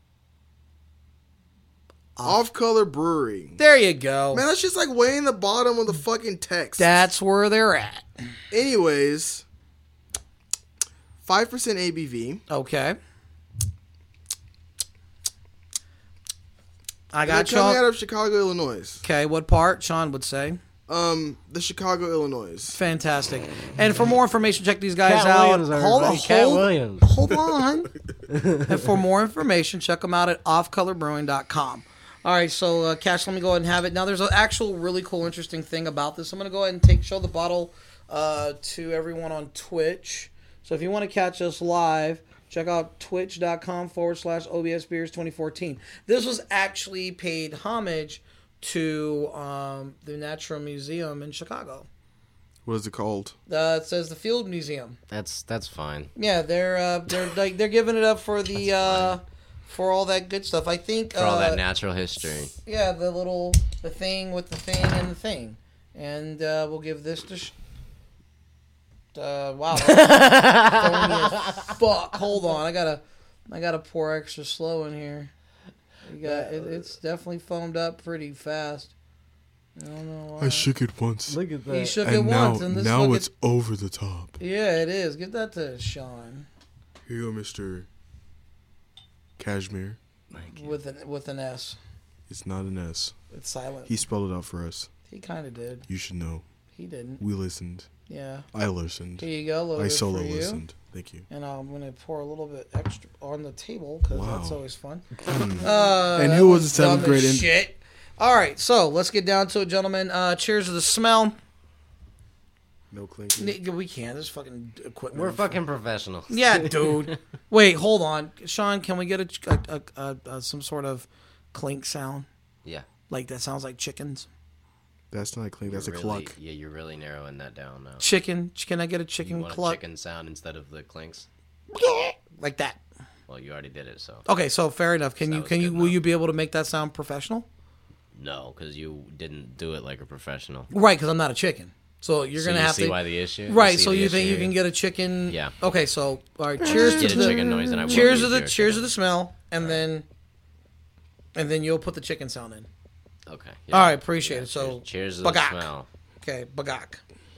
Off Color Brewery. There you go. Man, that's just like way in the bottom of the fucking text. That's where they're at. Anyways, five percent A B V. Okay. I They're got coming out Sean. of Chicago, Illinois. Okay, what part? Sean would say. Um, the Chicago, Illinois. Fantastic. And for more information, check these guys Cat out. Williams, hold on, everybody. Cat hold, Williams. hold on. And for more information, check them out at off color brewing dot com. All right, so uh, Cash, let me go ahead and have it. Now, there's an actual really cool, interesting thing about this. I'm going to go ahead and take show the bottle uh, to everyone on Twitch. So if you want to catch us live, check out twitch.com forward slash OBS Beers twenty fourteen. This was actually paid homage to um, the Natural Museum in Chicago. What is it called? Uh, it says the Field Museum. That's that's fine. Yeah, they're uh, they're like they're giving it up for the uh, for all that good stuff. I think For all uh, that natural history. yeah, the little the thing with the thing and the thing, and uh, we'll give this to. Sh- uh, wow, that's phony as fuck. Hold on, I gotta I gotta pour extra slow in here. You got it, it's definitely foamed up pretty fast. I don't know why. I shook it once. Look at He shook it and now, once, and this now fucking- it's over the top. yeah, it is. Give that to Sean Here you go, Mister Cashmere. with an with an S. It's not an S. It's silent. He spelled it out for us. He kind of did. You should know. He didn't. We listened. Yeah. I listened. Here you go. A little I bit solo for you. listened. Thank you. And I'm going to pour a little bit extra on the table because Wow. that's always fun. Uh, And that who was the seventh dumb as grade in- shit. All right, so let's get down to it, gentlemen. Uh, cheers to the smell. No clinking. N- We can't. There's fucking equipment. We're fucking professionals. Yeah, dude. Wait, hold on, Sean. Can we get a, a, a, a, a some sort of clink sound? Yeah. Like that sounds like chickens. That's not a clink. That's a Really- cluck. Yeah, you're really narrowing that down now. Chicken. Can I get a You chicken want a cluck? chicken sound instead of the clinks? Like that. Well, you already did it, so Okay, so fair enough. Can So you that was can you good will enough. you be able to make that sound professional? no, because you didn't do it like a professional. Right, because I'm not a chicken. So you're So gonna you have see to. why the issue? Right. see So the you think issue you can here? get a chicken? Yeah. Okay. So all right. Cheers Get to a the chicken noise, and I won't cheers use to the your cheers to chicken. the smell, and then and then you'll put the chicken sound in. Okay. All right. Appreciate it. So Cheers to the bagak. smell. Okay. Bagak.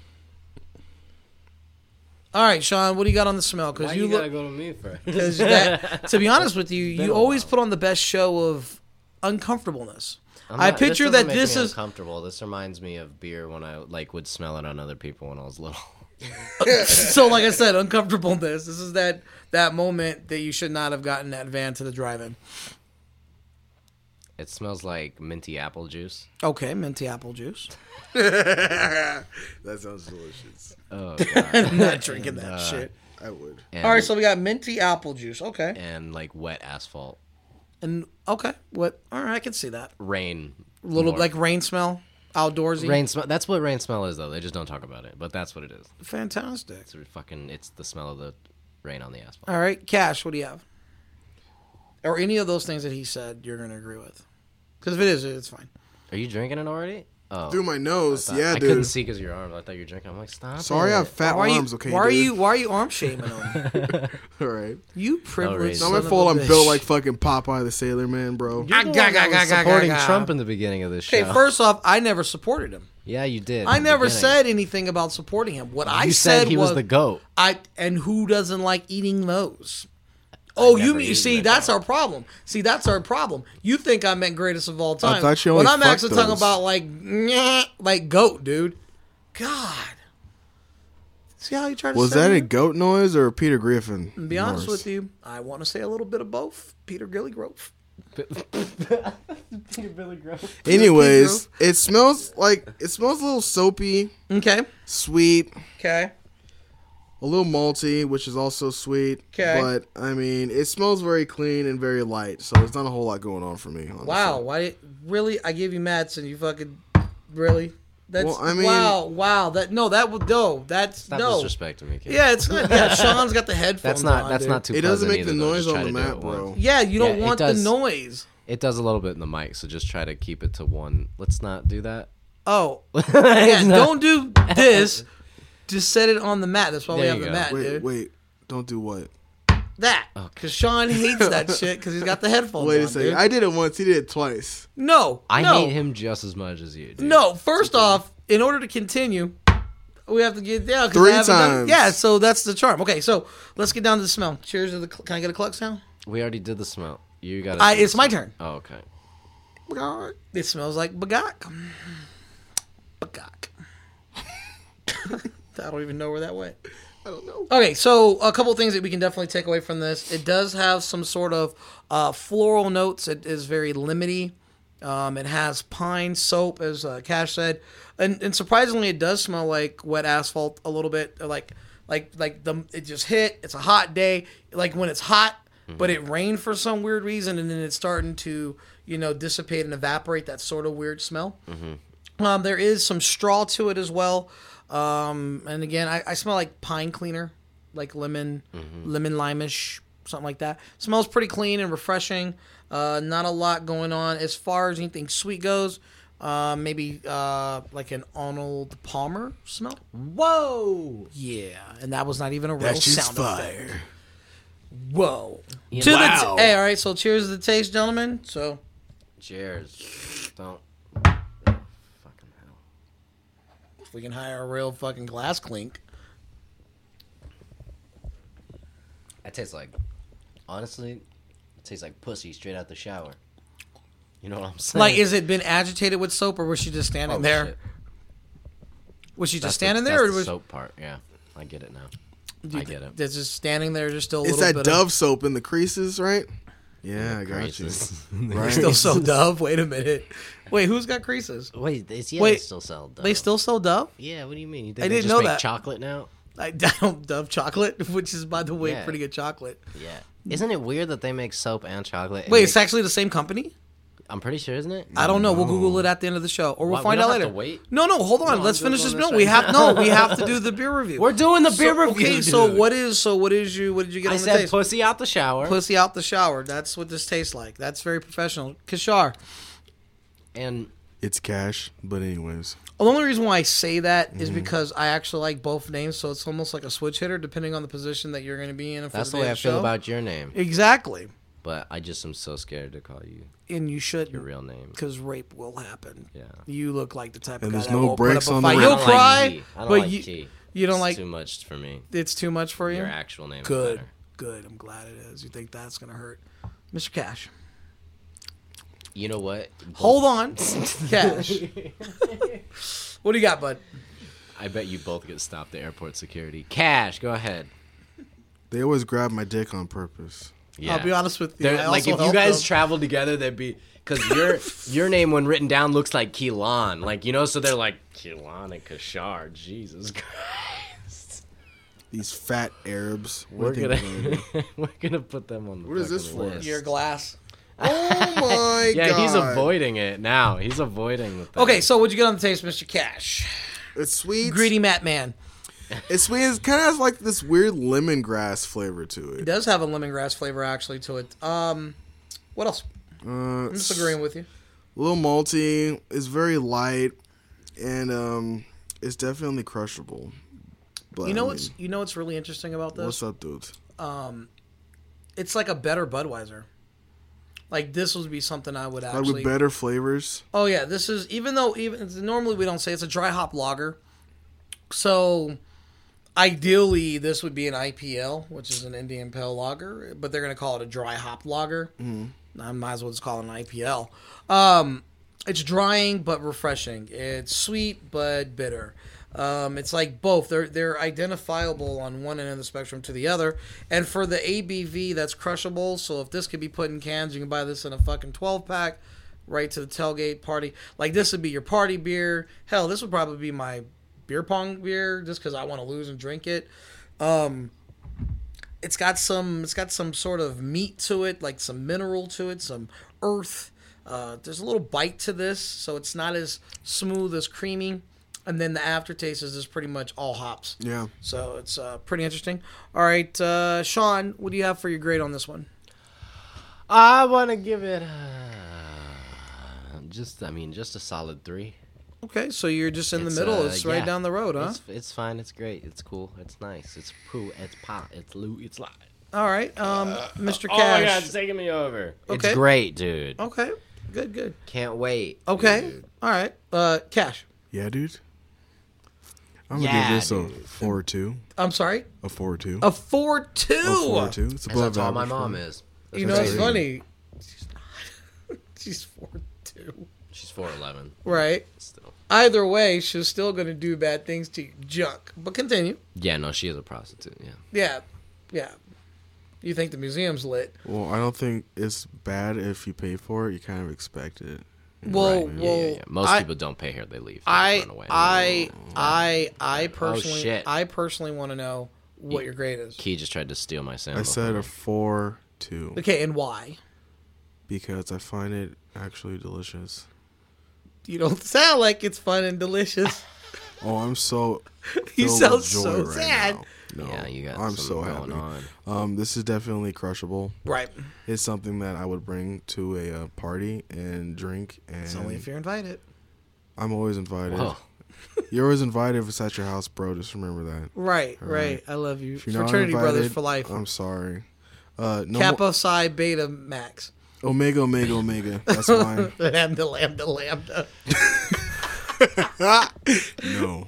All right, Sean. What do you got on the smell? Because Why you you look. gotta go to me first? Because that, to be honest with you, been you a always while. put on the best show of uncomfortableness. I'm I not- picture this doesn't that make this me is uncomfortable. This reminds me of beer when I like would smell it on other people when I was little. so. Like I said, uncomfortableness. This is that that moment that you should not have gotten that van to the drive-in. It smells like minty apple juice. Okay, minty apple juice. That sounds delicious. Oh god. I'm not drinking that uh, shit. I would. And, All right, so we got minty apple juice. Okay, and like wet asphalt, and okay, what? All right, I can see that. rain. A little more. like rain smell, outdoorsy. rain smell. That's what rain smell is, though. They just don't talk about it, but that's what it is. Fantastic. It's fucking. It's the smell of the rain on the asphalt. All right, Cash, what do you have? Or any of those things that he said, you're going to agree with? Because if it is, it's fine. Are you drinking it already? Oh, Through my nose. I thought- Yeah, I dude. couldn't see because of your arms. I thought you were drinking. I'm like, stop. Sorry, it. I have fat Why are you, arms. Okay, why are dude. you why are you arm shaming him? All right. You privileged. It's Not son my of fault. a I'm bitch. built like fucking Popeye the Sailor Man, bro. You're the one that was supporting Trump in the beginning of this show. Okay, first off, I never supported him. Yeah, you did. I in the never beginning. said anything about supporting him. What I You said, said he was the goat. I and who doesn't like eating those? Oh, you never mean eaten see? it, That's though. our problem. See, that's our problem. You think I meant greatest of all time? thought you when only I'm fucked actually talking those. about like, nyeh, like goat, dude. God, see how you try to Was say that a it? goat noise or a Peter Griffin? To be honest noise? with you, I want to say a little bit of both. Peter Gilly Grove. Anyways, it smells like it smells a little soapy, Okay. sweet, Okay. a little malty, which is also sweet. 'Kay. But I mean, it smells very clean and very light, so there's not a whole lot going on for me. Honestly. Wow. Why? Really? I gave you Madsen. You fucking really? That's Well, I mean- wow. Wow. That no. That would no. That's Stop no. disrespecting me, kid. Yeah, it's not. Yeah, Sean's got the headphones. That's not. on, That's dude. not too. It doesn't pleasant make the either, though. noise Just on try the to do map, it bro. once. Yeah, you don't Yeah, it want the does. noise. It does a little bit in the mic, so just try to keep it to one. Let's not do that. Oh, yeah. Don't do this. Just set it on the mat. That's why we There have you the go. mat, Wait, dude. wait, don't do what? That. Because Sean hates that shit because he's got the headphones Wait on, a second. dude. I did it once. He did it twice. No. I no. hate him just as much as you. Dude. No, first off, in order to continue, we have to get down. 'cause Three I haven't done- times. yeah, so that's the charm. Okay, so let's get down to the smell. Cheers to the. Can I get a cluck sound? we already did the smell. You got. I, it's my turn. Oh, okay. God. It smells like bagak. Bagak. I don't even know where that went. I don't know. Okay, so a couple things that we can definitely take away from this. It does have some sort of uh, floral notes. It is very lemony. Um, it has pine soap, as uh, Cash said, and, and surprisingly, it does smell like wet asphalt a little bit. Like, like, like the it just hit. It's a hot day. Like when it's hot, but it rained for some weird reason, and then it's starting to you know dissipate and evaporate. That sort of weird smell. Um, there is some straw to it as well. Um, and again, I, I smell like pine cleaner, like lemon, lemon limeish, something like that. Smells pretty clean and refreshing. Uh, not a lot going on as far as anything sweet goes. Uh, maybe uh, like an Arnold Palmer smell. Whoa. Yeah, and that was not even a real That's just sound effect. fire. Whoa. Yeah. To Wow. the t- hey, all right. So cheers to the taste, gentlemen. So Cheers. Don't. Fucking hell. if we can hire a real fucking glass clink. That tastes like. Honestly, it tastes like pussy straight out the shower. You know what I'm saying? Like, is it been agitated with soap, or was she just standing Oh, there? shit. Was she just That's standing the, there, that's or the was soap part? Yeah, I get it now. do you I get think it. that's just standing there, just still a It's little that bit Dove soap in the creases, right? Yeah, I got Creases. you. of Right. still so Dove. Wait a minute. Wait, who's got creases? Wait, it's, yeah, Wait, they still sell Dove. They still sell Dove? Yeah, what do you mean? You think I they didn't just know make that. chocolate now? I, I don't Dove chocolate, which is by the way Yeah. pretty good chocolate. Yeah. Isn't it weird that they make soap and chocolate? and Wait, they- it's actually the same company? I'm pretty sure, isn't it? I don't know. We'll Google it at the end of the show, or we'll Why- we find don't out have later. to wait? No, no, hold on. No, Let's I'm finish this Googling bill. this We right have no. We have to do the beer review. We're doing the beer so, review. Okay, so dude. what is so what is you what did you get I on the said taste? pussy out the shower. Pussy out the shower. That's what this tastes like. That's very professional. Kishar. And It's cash, but anyways. The only reason why I say that is Mhm. because I actually like both names, so it's almost like a switch hitter depending on the position that you're going to be in. For That's the the way day I of feel show. about your name. Exactly. But I just am so scared to call you And you should your real name. because rape will happen. Yeah. You look like the type And of guy there's that no will brakes put up a on the fight. rape. You'll I don't like cry, T. I don't but like you T. you don't It's like. too much for me. It's too much for you. Your actual name. Good, Is better. good. I'm glad it is. You think that's gonna hurt, Mister Cash? You know what? Hold on, Cash. What do you got, bud? I bet you both get stopped at airport security. Cash, go ahead. They always grab my dick on purpose. Yeah. I'll be honest with you. They're- I like also if you help guys them. travel together, they'd be because your your name when written down looks like Keelan, like you know, so they're like Keelan and Kashar. Jesus Christ, These fat Arabs. we're What do you gonna think they're gonna do? we're gonna put them on the What is this fucking for? list. your glass. Oh my yeah, god. he's avoiding it now. He's avoiding with that. Okay, so what'd you get on the taste, Mister Cash? It's sweet. Greedy Matt Man. It's sweet. It kind of has like this weird lemongrass flavor to It it. does have a lemongrass flavor actually to it. Um, what else? Uh, I'm just agreeing with you. A little malty. It's very light, and um, it's definitely crushable. But You know I what's mean, you know what's really interesting about this? what's up, dudes? Um, it's like a better Budweiser. Like this would be something I would Like actually. with better flavors. Oh yeah, this is even though even normally we don't say it's a dry hop lager. So ideally this would be an I P L, which is an Indian Pale Lager, but they're going to call it a dry hop lager. Mm-hmm. I might as well just call it an I P L. Um, it's drying but refreshing. It's sweet but bitter. Um, it's like both. They're they're identifiable on one end of the spectrum to the other. And for the A B V, that's crushable. So if this could be put in cans, you can buy this in a fucking twelve pack, right to the tailgate party. Like this would be your party beer. Hell, this would probably be my beer pong beer, just because I want to lose and drink it. Um, it's got some. It's got some sort of meat to it, like some mineral to it, some earth. Uh, there's a little bite to this, so it's not as smooth as creamy. And then the aftertaste is just pretty much all hops. Yeah. So it's uh, pretty interesting. All right, uh, Sean, what do you have for your grade on this one? I want to give it uh, just, I mean, just a solid three. Okay, so you're just in It's, the middle. uh, It's right yeah. down the road, huh? It's, it's fine. It's great. It's cool. It's nice. It's poo. It's pop. It's loot. It's live. All right, um, Mister Oh my God, Cash. it's taking me over. Okay. It's great, dude. Okay, good, good. Can't wait. Okay, all right, uh, Cash. Yeah, dude. I'm gonna Yeah, give this a dude. four two. I'm sorry, A four two. a four two. A four two. It's That's, above that's all my average mom for me. is. You That's know, what it's she is. funny. She's not. She's four two. She's four eleven. Right. Still. Either way, she's still gonna do bad things to you. Junk. But continue. Yeah, no, she is a prostitute. Yeah. Yeah, yeah. You think the museum's lit? Well, I don't think it's bad if you pay for it. You kind of expect it. Well, Right. well, yeah, yeah, yeah. Most I, people don't pay her; they leave. They I, run away. I, I, I personally, Oh, shit. I personally want to know what your grade is. Key just tried to steal my sample. I said from a me. four two Okay, and why? because I find it actually delicious. You don't sound like it's fun and delicious. Oh, I'm so. You filled sound with joy so right sad. now. No, Yeah, you got I'm something so going happy. on. Um, this is definitely crushable. Right. It's something that I would bring to a uh, party and drink. And It's only if you're invited. I'm always invited. Whoa. You're always invited if it's at your house, bro. Just remember that. Right, All right. right. I love you. If you're not Fraternity invited, brothers for life. I'm sorry. Uh, no Kappa Psi Beta Max. mo- Omega, Omega, Omega. That's mine. Lambda, lambda, lambda. No.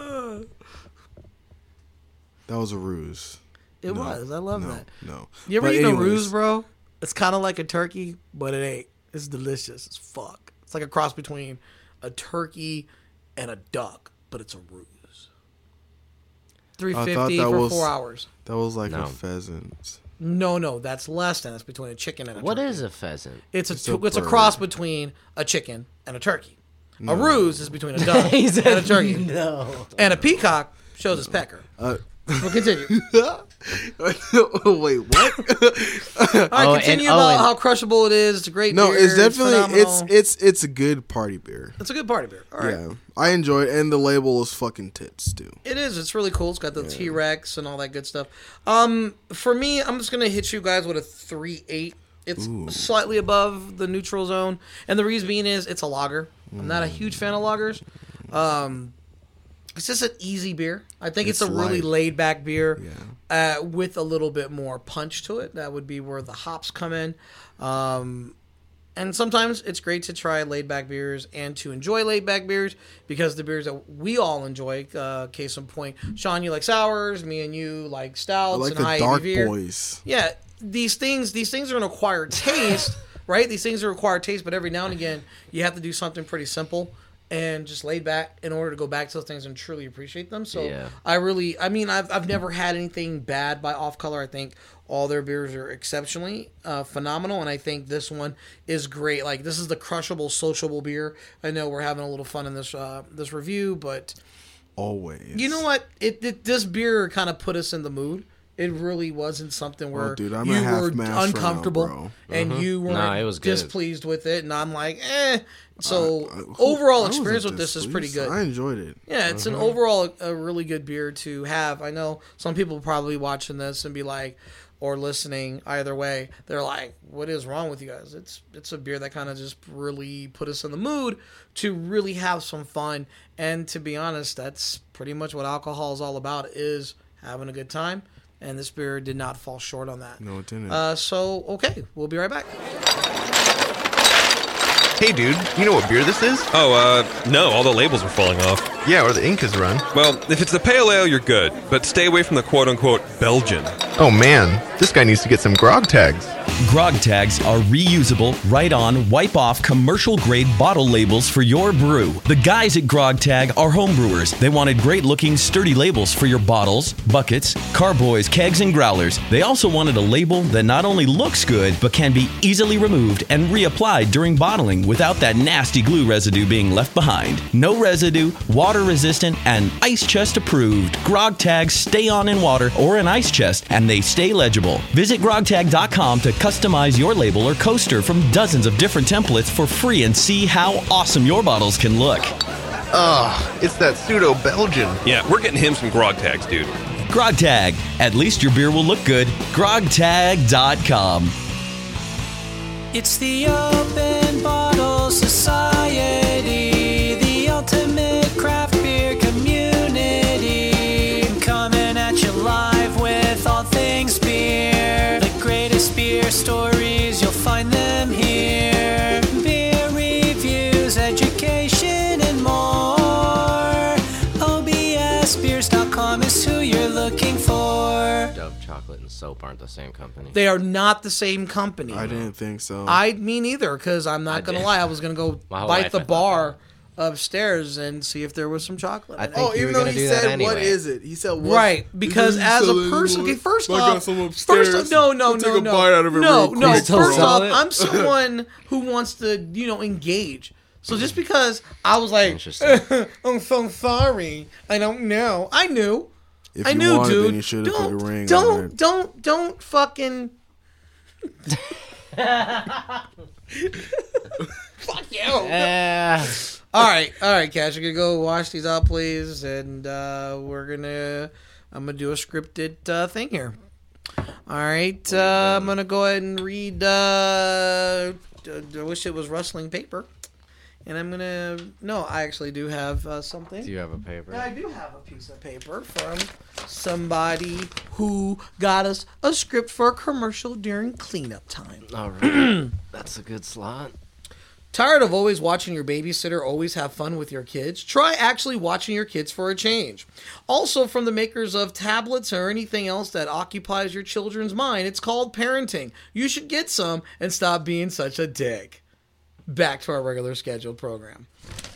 That was a ruse. It No. was. I love no, that. No. You ever But eaten a anyways, ruse, bro? It's kind of like a turkey, but it ain't. It's delicious as fuck. It's like a cross between a turkey and a duck, but it's a ruse. Three I fifty thought that for was- four hours. That was like No. a pheasant. No, no, that's less than. It's between a chicken and a What turkey. is a pheasant? It's a It's a it's a bird. cross between a chicken and a turkey. A ruse is between a duck He and said a turkey. No. And a peacock shows his pecker. Uh, We'll continue. wait, what? All right, Oh, continue and- oh, about and- how crushable it is. It's a great no, beer. it's definitely it's phenomenal. it's it's a good party beer. It's a good party beer. All right. Yeah, I enjoy it, and the label is fucking tits too. It is. It's really cool. It's got the T Rex and all that good stuff. Um, for me, I'm just gonna hit you guys with a three eight. It's Ooh. slightly above the neutral zone, and the reason being is it's a lager. I'm not a huge fan of lagers. Um, it's just an easy beer. I think it's, It's a really light. laid back beer Yeah. uh, with a little bit more punch to it. That would be where the hops come in. Um, and sometimes it's great to try laid back beers and to enjoy laid back beers because the beers that we all enjoy, uh, case in point, Sean, you like sours, me and you like stouts I like and the high dark A B V beer. boys. Yeah, these things these things are an acquired taste, right? These things are acquired taste, but every now and again you have to do something pretty simple and just laid back in order to go back to those things and truly appreciate them. So Yeah. I really, I mean, I've I've never had anything bad by Off Color. I think all their beers are exceptionally uh, phenomenal, and I think this one is great. Like this is the crushable, sociable beer. I know we're having a little fun in this uh, this review, but Always. you know what? It, it this beer kind of put us in the mood. It really wasn't something where Oh, dude, I'm you at half were mast right now, uncomfortable bro. and you weren't No, it was good. displeased with it, and I'm like, eh. So I- I- who- overall I wasn't experience with this is pretty displeased. good. I enjoyed it. Yeah, it's an overall a really good beer to have. I know some people probably watching this and be like, or listening either way, they're like, "What is wrong with you guys?" It's it's a beer that kind of just really put us in the mood to really have some fun. And to be honest, that's pretty much what alcohol is all about: is having a good time. And this beer did not fall short on that. No, it didn't. Uh, so okay, we'll be right back. Hey, dude, you know what beer this is? Oh, uh, no, all the labels are falling off. Yeah, or the ink is run. Well, if it's the pale ale, you're good, but stay away from the quote-unquote Belgian. Oh man, this guy needs to get some grog tags. Grog tags are reusable, write-on, wipe-off, commercial-grade bottle labels for your brew. The guys at Grog Tag are homebrewers. They wanted great-looking, sturdy labels for your bottles, buckets, carboys, kegs, and growlers. They also wanted a label that not only looks good, but can be easily removed and reapplied during bottling without that nasty glue residue being left behind. No residue, water-resistant, and ice chest approved. Grog tags stay on in water or an ice chest, and they stay legible. Visit grog tag dot com to customize your label or coaster from dozens of different templates for free and see how awesome your bottles can look. Ugh, it's that pseudo-Belgian. Yeah, we're getting him some grog tags, dude. Grog Tag. At least your beer will look good. grog tag dot com. It's the Open Bottle Society, the ultimate craft beer community. Coming at you live with all things beer. The greatest beer stories, you'll find them here. Beer reviews, education, and more. O B S beers dot com is who you're looking for. Dove Chocolate and Soap aren't the same company. They are not the same company. I didn't think so. I me neither, because I'm not I gonna did. lie. I was gonna go My whole bite life the I thought bar upstairs and see if there was some chocolate. I in it. think oh, you even were though gonna he do that said, anyway. "What is it?" He said, what? Right, because Is it as a selling person, anymore? okay, first I off, got some upstairs. first, no, no, I'll no, take a no, bite out of it no, real no. quick. Still First sell off, it? I'm someone who wants to, you know, engage. So just because I was like, Interesting. I'm so sorry, I don't know. I knew, If I you knew, wanted, dude. then you should have put a Don't, ring on don't, it. don't, don't fucking. Fuck you. Eh, All right, all right, Cash. You're gonna go wash these out, please, and uh, we're gonna. I'm gonna do a scripted uh, thing here. All right, uh, I'm gonna go ahead and read. Uh, I wish it was rustling paper, and I'm gonna. No, I actually do have uh, something. do you have a paper? I do have a piece of paper from somebody who got us a script for a commercial during cleanup time. All right. That's a good slot. Tired of always watching your babysitter always have fun with your kids? Try actually watching your kids for a change. Also, from the makers of tablets or anything else that occupies your children's mind, it's called parenting. You should get some and stop being such a dick. Back to our regular scheduled program.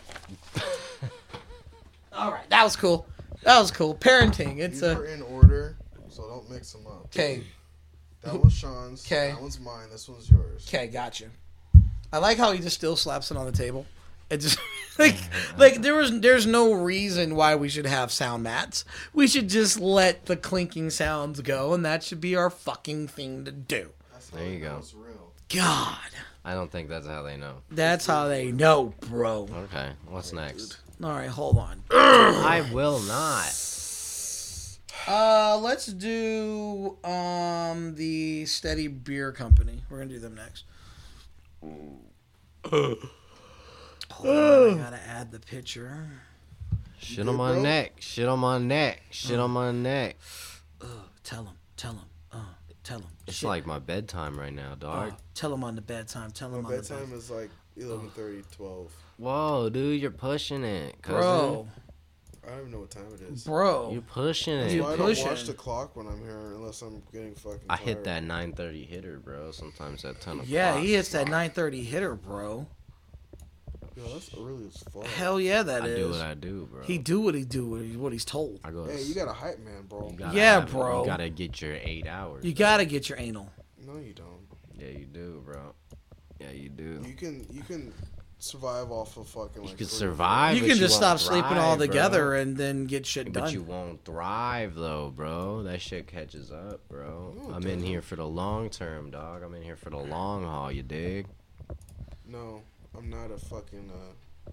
All right, that was cool. That was cool. Parenting. It's These are a in order, so don't mix them up. okay. That one's Sean's. 'Kay. That one's mine. This one's yours. Okay, gotcha. I like how he just still slaps it on the table. It just like like there was there's no reason why we should have sound mats. We should just let the clinking sounds go, and that should be our fucking thing to do. There you go. It's real. God, I don't think that's how they know. that's how they know, bro. Okay, what's next? All right, hold on. I will not. Uh, let's do um the Steady Beer Company. We're gonna do them next. Hold on, I gotta add the picture. Shit on my neck. Shit on my neck. Shit on my neck. Uh, tell him. Tell him. Uh, tell him. It's Shit. like my bedtime right now, dog. Uh, tell him on the bedtime. Tell him My on the bedtime bed. is like eleven thirty, twelve. Whoa, dude, you're pushing it, cousin. Bro. I don't even know what time it is. Bro. You're pushing That's it. why I pushing. don't watch the clock when I'm here unless I'm getting fucking I tired. hit that nine thirty hitter, bro. Sometimes at ten o'clock. Yeah, he hits that nine thirty hitter, bro. Yo, that's early as fuck. Hell yeah, that I is. do what I do, bro. He do what he do, what he- what he's told. I go. Hey, you got a hype man, bro. you gotta Yeah, have it. bro. You gotta get your eight hours. You gotta get your anal. No, you don't. Yeah, you do, bro. Yeah, you do. You can you can survive off of fucking like. You can three- survive. You but can just stop won't sleeping thrive, all bro. together and then get shit But done. you won't thrive though, bro. That shit catches up, bro. No, it I'm in doesn't. here for the long term, dog. I'm in here for the long haul. You dig? No, I'm not a fucking. Uh,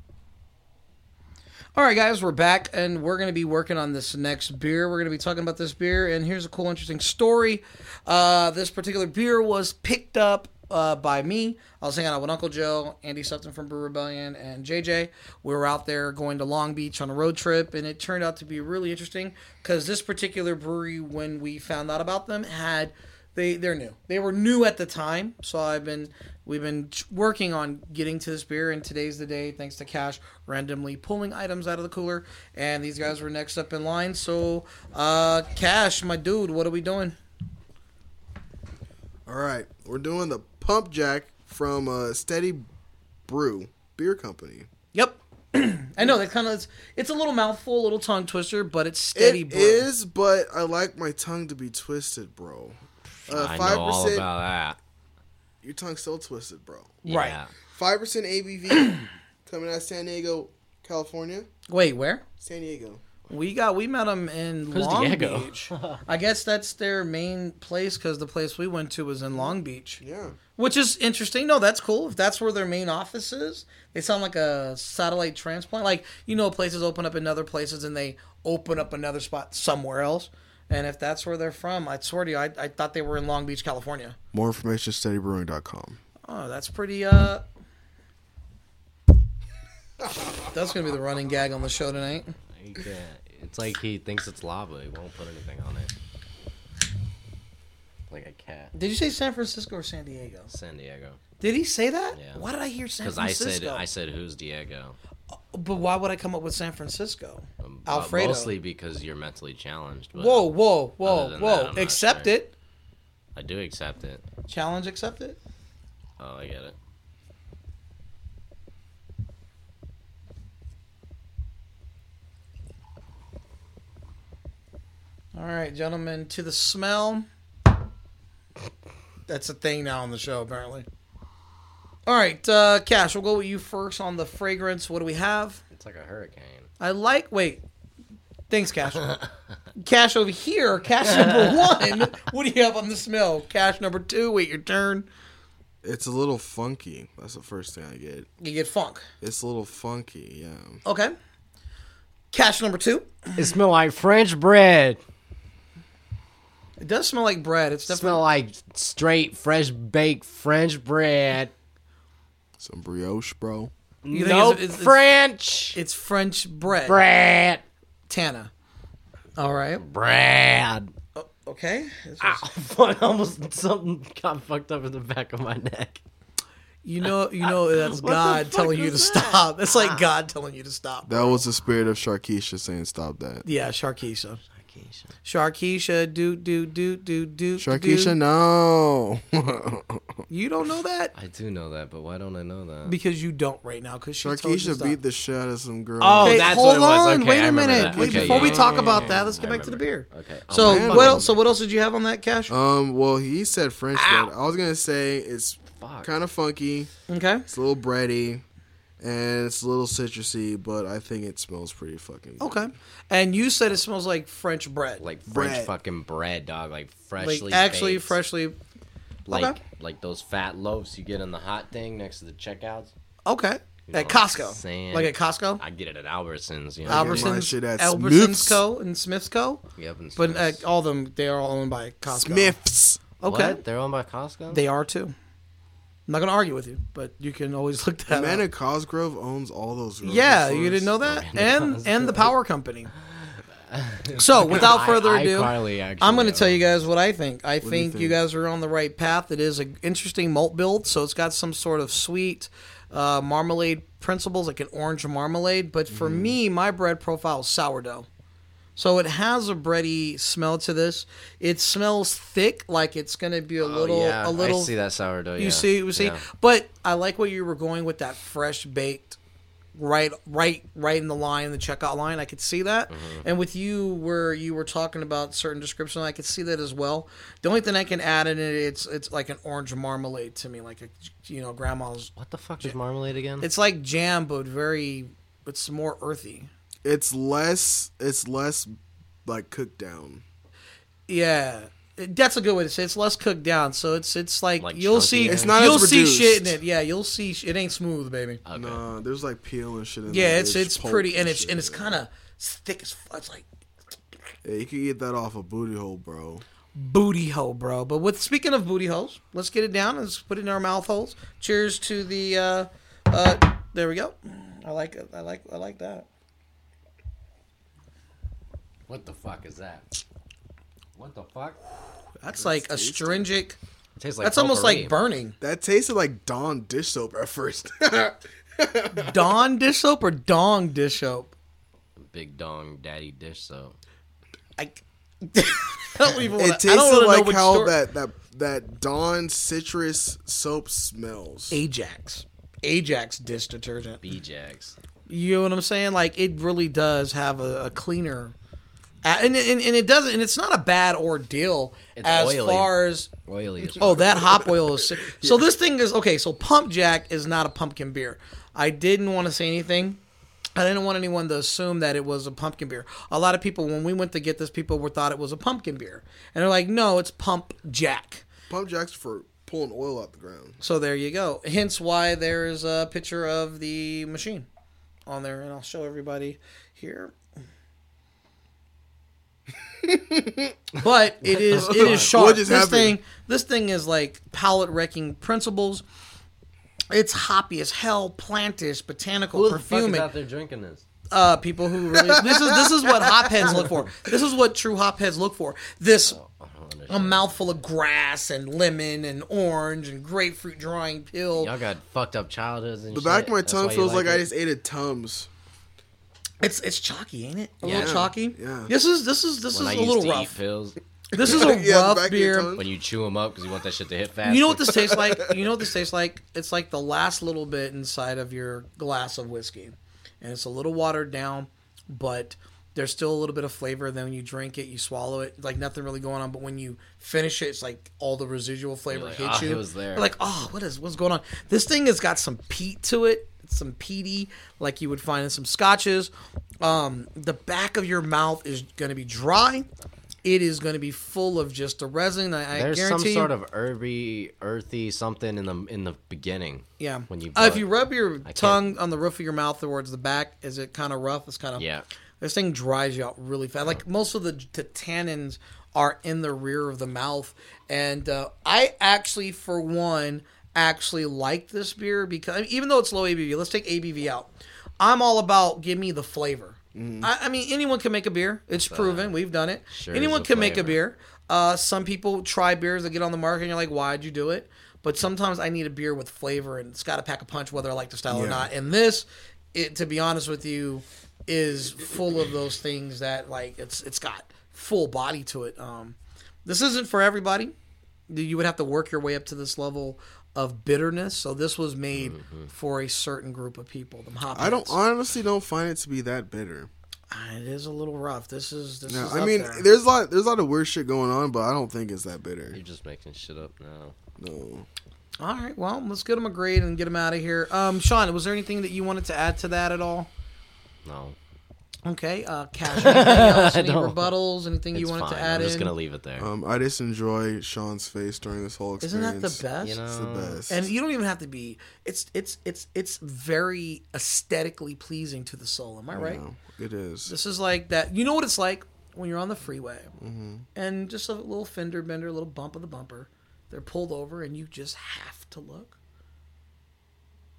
All right, guys, we're back, and we're going to be working on this next beer. We're going to be talking about this beer, and here's a cool, interesting story. Uh, this particular beer was picked up uh, by me. I was hanging out with Uncle Joe, Andy Sutton from Brew Rebellion, and J J. We were out there going to Long Beach on a road trip, and it turned out to be really interesting because this particular brewery, when we found out about them, had they they're new. They were new at the time, so I've been we've been working on getting to this beer, and today's the day. Thanks to Cash randomly pulling items out of the cooler, and these guys were next up in line. So, uh, Cash, my dude, what are we doing? all right, we're doing the Pump Jack from uh, Steady Brew Beer Company. Yep. I know that kind of it's, it's a little mouthful, a little tongue twister, but it's steady. It brew. is, but I like my tongue to be twisted, bro. Uh, I know all about that. Your tongue's still twisted, bro. Right. Yeah. Five percent A B V coming out of San Diego, California. Wait, where? San Diego. We got we met them in Who's Long Diego? Beach. I guess that's their main place because the place we went to was in Long Beach. Yeah. Which is interesting. No, that's cool. If that's where their main office is, they sound like a satellite transplant. Like, you know, places open up in other places and they open up another spot somewhere else. And if that's where they're from, I swear to you, I, I thought they were in Long Beach, California. More information, steady brewing dot com. Oh, that's pretty, uh... That's going to be the running gag on the show tonight. You can't. It's like he thinks it's lava. He won't put anything on it. Like a cat. Did you say San Francisco or San Diego? San Diego. Did he say that? Yeah. Why did I hear San Because I Francisco? said, I said, who's Diego? But why would I come up with San Francisco? Um, Alfredo. Uh, mostly because you're mentally challenged. But Whoa, whoa, whoa, other than whoa. that, I'm not Accept sure. it. I do accept it. Challenge accepted. Oh, I get it. All right, gentlemen, to the smell. That's a thing now on the show, apparently. All right, uh, Cash, we'll go with you first on the fragrance. What do we have? It's like a hurricane. I like. Wait. Thanks, Cash. Cash over here. Cash number one. What do you have on the smell? Cash number two. Wait your turn. It's a little funky. That's the first thing I get. You get funk. It's a little funky, yeah. Okay. Cash number two. It smells like French bread. It does smell like bread. It's It definitely smell like straight, fresh baked French bread. Some brioche, bro. You think Nope, it's- it's- it's- French It's French bread. bread. Tana. All right. Bread. O- Okay. This Ow, was- fuck, almost something got fucked up in the back of my neck. You know, you know that's What the God fuck telling you to was that? stop. It's like God telling you to stop. That was the spirit of Sharkeisha saying stop that. Yeah, Sharkeisha. Sharkeisha, do do do do do. Sharkeisha, do. no. You don't know that I do know that, but why don't I know that? because you don't right now. Because she told you to Sharkeisha stop. beat the shit out of some girl. Oh, Okay, that's hold what it was. on. Okay, Wait I a remember minute. that. Wait, Okay, before yeah, we yeah, talk yeah, about yeah, that, yeah. let's get I back to the beer. remember. Okay. Oh, So my what God. else? So what else did you have on that, Cash? Um, well, he said French bread. I was gonna say it's Fuck. kind of funky. Okay. It's a little bready, and it's a little citrusy, but I think it smells pretty fucking good. Okay. And you said it smells like French bread. Like French Bread. fucking bread, dog. Like Like freshly actually baked. freshly. Like okay. like those fat loaves you get in the hot thing next to the checkouts. Okay. You know At what I'm Costco. saying? Like at Costco. I get it at Albertsons. You know, Albert- my Albertsons, shit at Albertsons Smith's. Co. and Smith's Co. Yep, and But uh, Smith's. all of them, they are all owned by Costco. Smiths. Okay. What? They're owned by Costco. They are too. I'm not gonna argue with you, but you can always look that Amanda up. Cosgrove owns all those. Yeah, you didn't know that, and and the power company. So, without further ado, I'm going to tell you guys what I think. I think, think you guys are on the right path. It is an interesting malt build, so it's got some sort of sweet uh, marmalade principles, like an orange marmalade. But for Mm-hmm. me, my bread profile is sourdough. So it has a bready smell to this. It smells thick, like it's going to be a Oh, little, yeah. a little. I see that sourdough. You yeah. see, you see. Yeah. But I like what you were going with that fresh baked. Right, right, right in the line, the checkout line. I could see that, Mm-hmm. and with you, where you were talking about certain description, I could see that as well. The only thing I can add in it, it's it's like an orange marmalade to me, like a you know grandma's. What the fuck is marmalade again? It's like jam, but very. It's more earthy. It's less. It's less like cooked down. Yeah. That's a good way to say it. It's less cooked down, so it's it's like, Like you'll chunky see It's not you'll as see reduced. shit in it. Yeah, you'll see sh- it ain't smooth, baby. Okay. Nah, there's like peel and shit in Yeah, there. it's There's it's pulp pretty and it's shit and it's in kind of thick as fuck. It's like there. Yeah, you can get that off a booty hole, bro. booty hole, bro. But with speaking of booty holes, let's get it down. Let's put it in our mouth holes. Cheers to the. Uh, uh, there we go. I like it. I like. I like that. What the fuck is that? What the fuck? That's like astringent. It tastes like That's almost potpourri. like burning. That tasted like Dawn dish soap at first. Dawn dish soap or dong dish soap? Big dong daddy dish soap. I, I don't even wanna, It I don't tasted wanna know like which how store- that, that that Dawn citrus soap smells. Ajax. Ajax dish detergent. B-Jax. You know what I'm saying? Like, it really does have a, a cleaner. And, and, and it doesn't, and it's not a bad ordeal It's as oily. far as. Oily as Oh, fuck. that hop oil is. So this thing is okay. So Pump Jack is not a pumpkin beer. I didn't want to say anything. I didn't want anyone to assume that it was a pumpkin beer. A lot of people, when we went to get this, people were thought it was a pumpkin beer, and they're like, "No, it's Pump Jack." Pump Jack's for pulling oil out the ground. So there you go. Hence why there is a picture of the machine on there, and I'll show everybody here. But it is it is sharp. What This just happened? thing this thing is like palate wrecking principles. It's hoppy as hell, plantish, botanical, Who the fuck is perfuming. out there drinking this? Uh, people who really this is this is what hopheads look for. This is what true hopheads look for. This a mouthful of grass and lemon and orange and grapefruit drying pill. Y'all got fucked up childhoods and The shit. back of my That's tongue why you feels like, I it? just ate a Tums. It's it's chalky, ain't it? A Yeah. little chalky. Yeah. This is this is this When I is a used little to rough. eat pills, This is a Yeah, the rough back of your beer. tongue. when you chew them up because you want that shit to hit fast. You know what this tastes like? You know what this tastes like? It's like the last little bit inside of your glass of whiskey. And it's a little watered down, but there's still a little bit of flavor. Then when you drink it, you swallow it, like nothing really going on. But when you finish it, it's like all the residual flavor like, hits "Ah, you. it was there." You're like, oh, what is what's going on? This thing has got some peat to it. It's some peaty, like you would find in some scotches. Um, the back of your mouth is going to be dry. It is going to be full of just a resin. I, I There's some guarantee. sort of herby, earthy something in the in the beginning. Yeah. When you uh, if blow you it. rub your can't- tongue on the roof of your mouth towards the back, is it kind of rough? It's kind of Yeah. This thing dries you out really fast. Like most of the, the tannins are in the rear of the mouth, and uh, I actually, for one, actually like this beer because even though it's low A B V, let's take A B V out. I'm all about give me the flavor. I, I mean, anyone can make a beer. It's proven. We've done it. Sure anyone is a can make a flavor. beer. Uh, some people try beers that get on the market and you're like, why'd you do it? But sometimes I need a beer with flavor and it's got to pack a punch whether I like the style or Yeah. not. And this, it, to be honest with you, is full of those things that like it's it's got full body to it. Um, this isn't for everybody. You would have to work your way up to this level of bitterness. So this was made for a certain group of people. Them hop I don't heads. honestly don't find it to be that bitter. Ah, It is a little rough. This is this No, is I up mean, there. there's a lot there's a lot of weird shit going on, but I don't think it's that bitter. You're just making shit up now. No. All right, well, let's get them a grade and get them out of here. Um, Sean, was there anything that you wanted to add to that at all? No. Okay, uh, Cash, anything else? Any don't. rebuttals? Anything you It's wanted fine. to add I'm just in? gonna leave it there. Um, I just enjoy Sean's face during this whole Isn't experience. that the best? You know, It's the best. And you don't even have to be. It's it's it's it's very aesthetically pleasing to the soul. Am I right? No, it is. This is like that. You know what it's like when you're on the freeway Mm-hmm. and just a little fender bender, a little bump of the bumper. They're pulled over and you just have to look.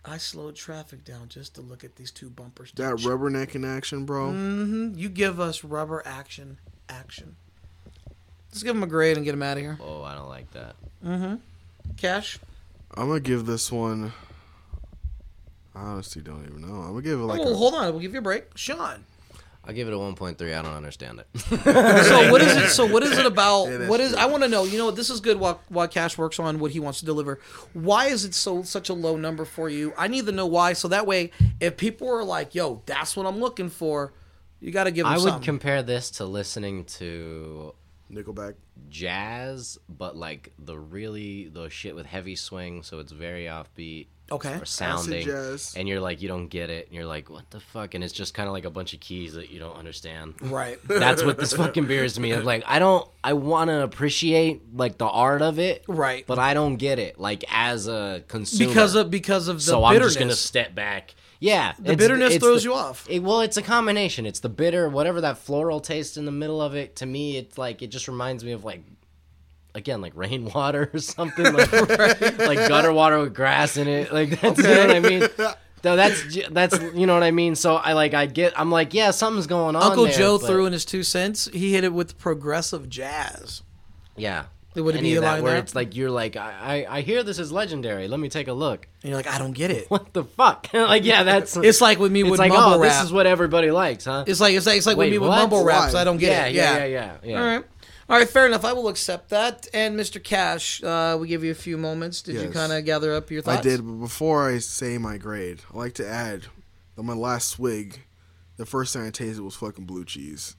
I slowed traffic down just to look at these two bumpers. That rubberneck in action, bro. Mm-hmm. You give us rubber action, action. Let's give him a grade and get him out of here. Oh, I don't like that. Mm-hmm. Cash? I'm going to give this one... I honestly don't even know. I'm going to give it like oh, a... hold on. We'll give you a break. Sean? I'll give it a one point three. I don't understand it. so what is it? So what is it about? Yeah, what is? true. I want to know. You know, this is good. While while Cash works on what he wants to deliver, why is it so such a low number for you? I need to know why. So that way, if people are like, "Yo, that's what I'm looking for," you got to give them I would something. compare this to listening to Nickelback jazz, but like the really the shit with heavy swing, so it's very offbeat. Okay. Or sounding, Acid jazz. and you're like, you don't get it, and you're like, what the fuck? And it's just kind of like a bunch of keys that you don't understand. Right. That's what this fucking beer is to me. Like, I don't, I want to appreciate like the art of it, right? But I don't get it, like as a consumer, because of because of the so bitterness. I'm just gonna step back. Yeah, the it's- bitterness it's throws the- you off. It, well, it's a combination. It's the bitter, whatever that floral taste in the middle of it. To me, it's like it just reminds me of like. Again, like rainwater or something, like, like gutter water with grass in it. Like that's Okay. you know what I mean. So that's j- that's you know what I mean. So I like I get I'm like yeah something's going on. Uncle there, Joe but- threw in his two cents. He hit it with progressive jazz. Yeah, Would it Any be of that along where that? it's like you're like I, I I hear this is legendary. Let me take a look. And you're like I don't get it. What the fuck? Like yeah, that's It's like with me it's with like, mumble oh, rap. This is what everybody likes, huh? It's like it's like it's like Wait, with me with what? mumble raps. Why? I don't get yeah, it. yeah, yeah, yeah, yeah. All right. All right, fair enough. I will accept that. And Mister Cash, uh, we give you a few moments. Did you Yes. kind of gather up your thoughts? I did, but before I say my grade, I like to add that my last swig, the first thing I tasted was fucking blue cheese.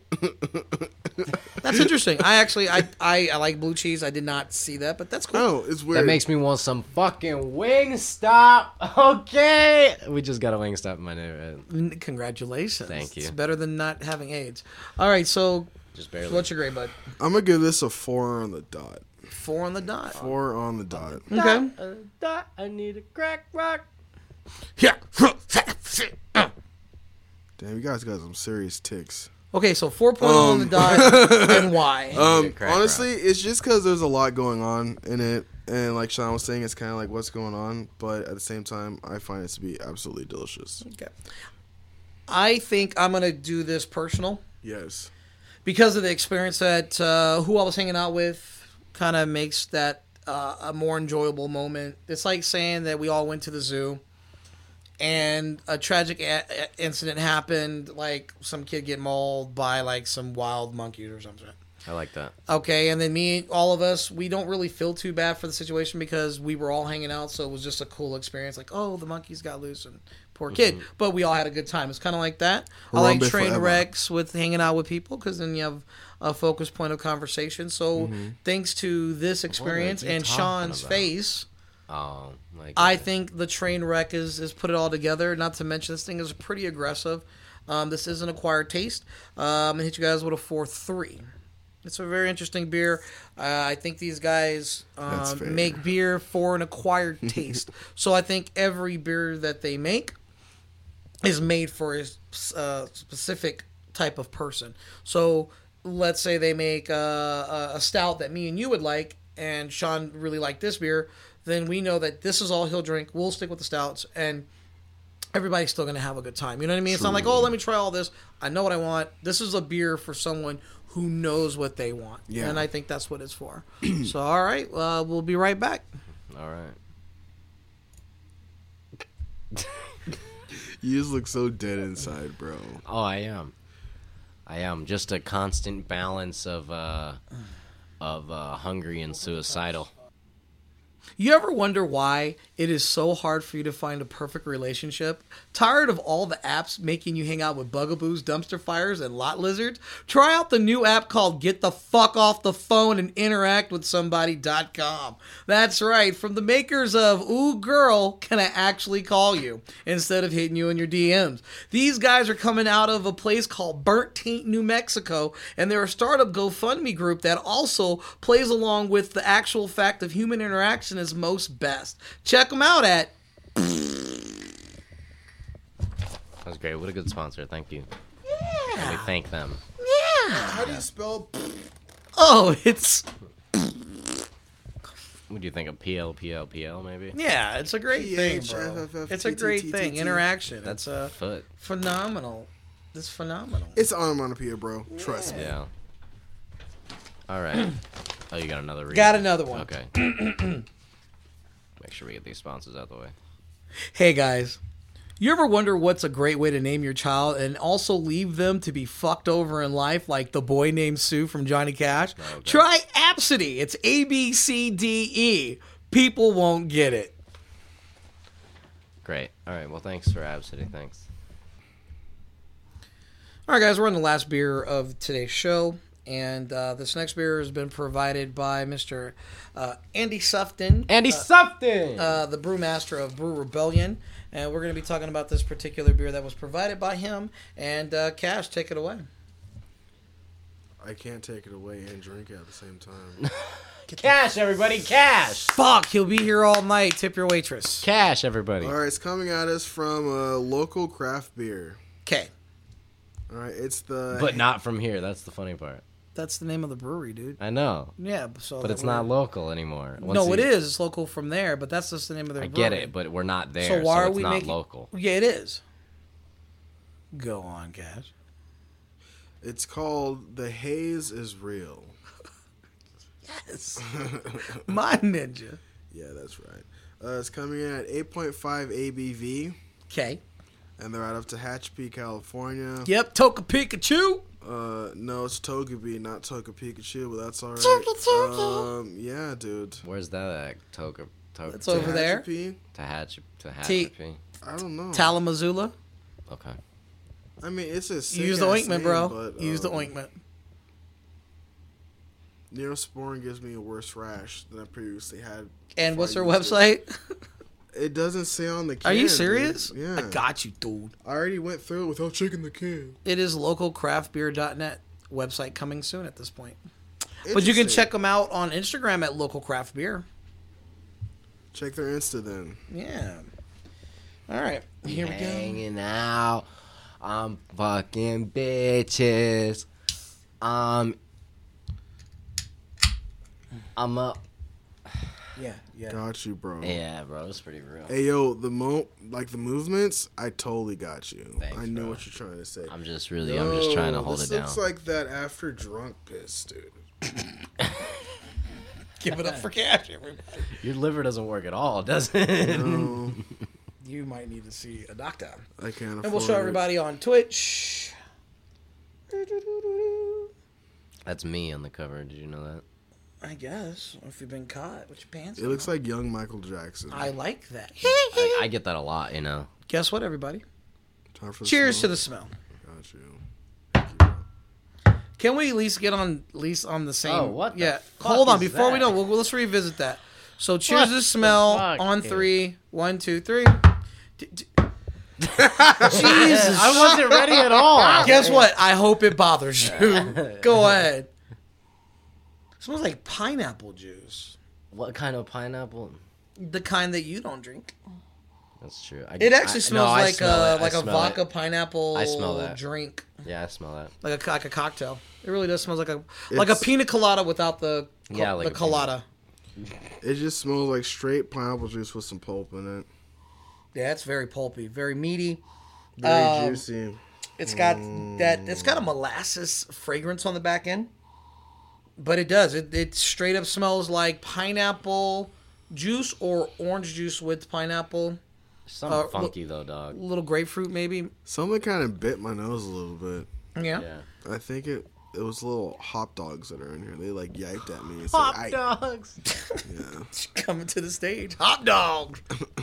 That's interesting. I actually, I, I, I like blue cheese. I did not see that, but that's cool. Oh, it's weird. That makes me want some fucking Wingstop. Okay, we just got a Wingstop in my neighborhood. N- Congratulations. Thank you. It's better than not having AIDS. All right, so Just barely. what's your grade, bud? I'm gonna give this a four on the dot. Four on the dot. Four on the dot. Okay. Uh, dot, I need a crack rock. Yeah. Damn, you guys got some serious ticks. Okay, so four point Um, on the dot, and why? Um, crack honestly, it's just because there's a lot going on in it, and like Sean was saying, it's kind of like what's going on. But at the same time, I find it to be absolutely delicious. Okay. I think I'm gonna do this personal. Yes. Because of the experience that uh, who I was hanging out with kind of makes that uh, a more enjoyable moment. It's like saying that we all went to the zoo and a tragic a- a- incident happened, like some kid get mauled by like some wild monkeys or something. I like that. Okay, and then me, all of us, we don't really feel too bad for the situation because we were all hanging out, so it was just a cool experience. Like, oh, the monkeys got loose and poor kid, Mm-hmm. but we all had a good time. It's kind of like that. I Harambe like train forever. wrecks with hanging out with people because then you have a focus point of conversation. So Mm-hmm. thanks to this experience you and talking Sean's about? face, Oh, my God. I think the train wreck is, is put it all together. Not to mention this thing is pretty aggressive. Um, this is an acquired taste. Um, I'm gonna hit you guys with a four three. It's a very interesting beer. Uh, I think these guys That's um, fair. make beer for an acquired taste. So I think every beer that they make is made for a uh, specific type of person. So let's say they make a, a stout that me and you would like, and Sean really liked this beer, then we know that this is all he'll drink. We'll stick with the stouts, and everybody's still going to have a good time. You know what I mean? It's not like, oh, let me try all this. I know what I want. This is a beer for someone who knows what they want. Yeah. And I think that's what it's for. So, all right, uh, we'll be right back. All right. You just look so dead inside, bro. Oh, I am. I am. Just a constant balance of uh, of uh, hungry and suicidal. You ever wonder why it is so hard for you to find a perfect relationship? Tired of all the apps making you hang out with bugaboos, dumpster fires, and lot lizards? Try out the new app called Get the Fuck Off the Phone and Interact with Somebody dot com. That's right, from the makers of Ooh Girl, Can I Actually Call You? Instead of hitting you in your D Ms. These guys are coming out of a place called Burnt Taint, New Mexico, and they're a startup GoFundMe group that also plays along with the actual fact of human interaction is most best. Check them out at That's great. What a good sponsor. Thank you. yeah. Let me thank them. Yeah. How do you spell? Oh, it's What do you think of P L P L P L maybe? Yeah, it's a great thing, P H bro. F F F It's a great T T T thing. T. Interaction. That's It's a foot. phenomenal. It's phenomenal. It's onomatopoeia, bro. Trust me. Yeah. All right. Oh, you got another read. Got another one. Okay. Make sure we get these sponsors out the way. Hey guys, you ever wonder what's a great way to name your child and also leave them to be fucked over in life like the boy named Sue from Johnny Cash? Okay. Try Absidy. It's A B C D E. People won't get it. Great. All right. Well, thanks for Absidy. Thanks. All right, guys, we're on the last beer of today's show. And uh, this next beer has been provided by Mister Uh, Andy Sufton. Andy uh, Sufton! Uh, the brewmaster of Brew Rebellion. And we're going to be talking about this particular beer that was provided by him. And uh, Cash, take it away. I can't take it away and drink it at the same time. Cash, everybody, cash! Fuck, he'll be here all night. Tip your waitress. Cash, everybody. All right, it's coming at us from a local craft beer. Okay. All right, it's the... But not from here. That's the funny part. That's the name of the brewery, dude. I know. Yeah, so but it's not local anymore. Once no, you, it is. It's local from there, but that's just the name of their I brewery. get it, but we're not there, so, why so are it's we not making... local. Yeah, it is. Go on, Cash. It's called The Haze is Real. Yes. My ninja. Yeah, that's right. Uh, it's coming in at eight point five A B V. Okay. And they're out of Tehachapi, California. Yep, Toka Pikachu. Uh, no, it's Togepi, not Toka Pikachu, but that's all right. Toka Toka. Um, yeah, dude. Where's that at? Toka, Toka. It's over there. Tehachapi? Tehachapi. T- Tehachapi. I don't know. Talamazula. Okay. I mean, it's a sick Use the ass ointment, name, bro. But, Use the um, ointment. Neosporin gives me a worse rash than I previously had. And before what's I their used website? It. It doesn't say on the can. Are you dude. serious? Yeah. I got you, dude. I already went through it without checking the can. It is local craft beer dot net website coming soon at this point. But you can check them out on Instagram at Local Craft Beer. Check their Insta then. Yeah. All right. Here we go. Hanging out. I'm fucking bitches. Um, I'm up. Yeah, yeah. Got you, bro. Yeah, bro, it's pretty real. Hey, yo, the mo like the movements, I totally got you. Thanks, I know bro. what you're trying to say. I'm just really, I'm just trying to hold this it down. looks like that after drunk piss, dude. Give it up for Cash, everybody. Your liver doesn't work at all, does it? No, You might need to see a doctor. I can't afford And we'll show it. everybody on Twitch. That's me on the cover. Did you know that? I guess. If you've been caught with your pants It looks like young Michael Jackson. I like that. I, I get that a lot, you know. Guess what, everybody? Time for the Cheers smoke. to the smell. Got you. Can we at least get on at least on the same? Oh, what the Yeah. fuck Hold on, is before we that? know, we'll, let's revisit that. So cheers What to the the smell fuck, on dude? three. One, two, three. D- d- Jesus. I wasn't ready at all. Guess what? I hope it bothers you. Go ahead. Smells like pineapple juice. What kind of pineapple? The kind that you don't drink. That's true. I, It actually I- smells no, I like smell a it. I like a smell vodka it. pineapple I smell that. drink, Yeah, I smell that. like a like a cocktail. It really does smell like a like a It's- pina colada without the co- Yeah, like the a colada. It just smells like straight pineapple juice with some pulp in it. Yeah, it's very pulpy, very meaty. Very Um, juicy. It's got that. It's got a molasses fragrance on the back end, but it does. It it straight up smells like pineapple juice or orange juice with pineapple. Something Uh, funky though, dog. A little grapefruit maybe. Something kind of bit my nose a little bit. Yeah. Yeah. I think it it was little hop dogs that are in here. They like yiped at me. It's Hot like, dogs. Yeah. Coming to the stage, hot dog.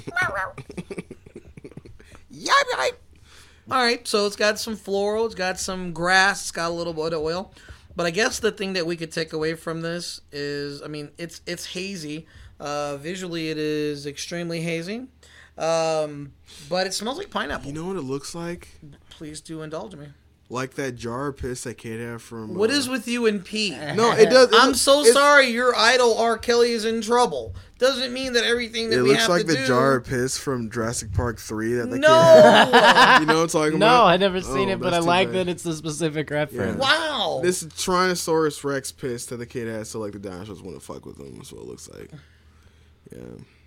Yipe, yipe. All right, so it's got some floral, it's got some grass, it's got a little bit of oil. But I guess the thing that we could take away from this is, I mean, it's it's hazy. Uh, visually, it is extremely hazy. Um, but it smells like pineapple. You know what it looks like? Please do indulge me. Like that jar of piss that Kate had from. What uh, is with you and pee? No, it does. It I'm looks- so it's- sorry. Your idol R. Kelly is in trouble. Doesn't mean that everything that It we looks have like to the do. jar of piss from Jurassic Park three that the No! kid had. You know what I'm talking No, about? I never seen Oh, it, but I that's too like bad. that it's a specific reference. Wow. This is Tyrannosaurus Rex piss that the kid had, so like the dinosaurs wouldn't fuck with him. That's what it looks like. Yeah.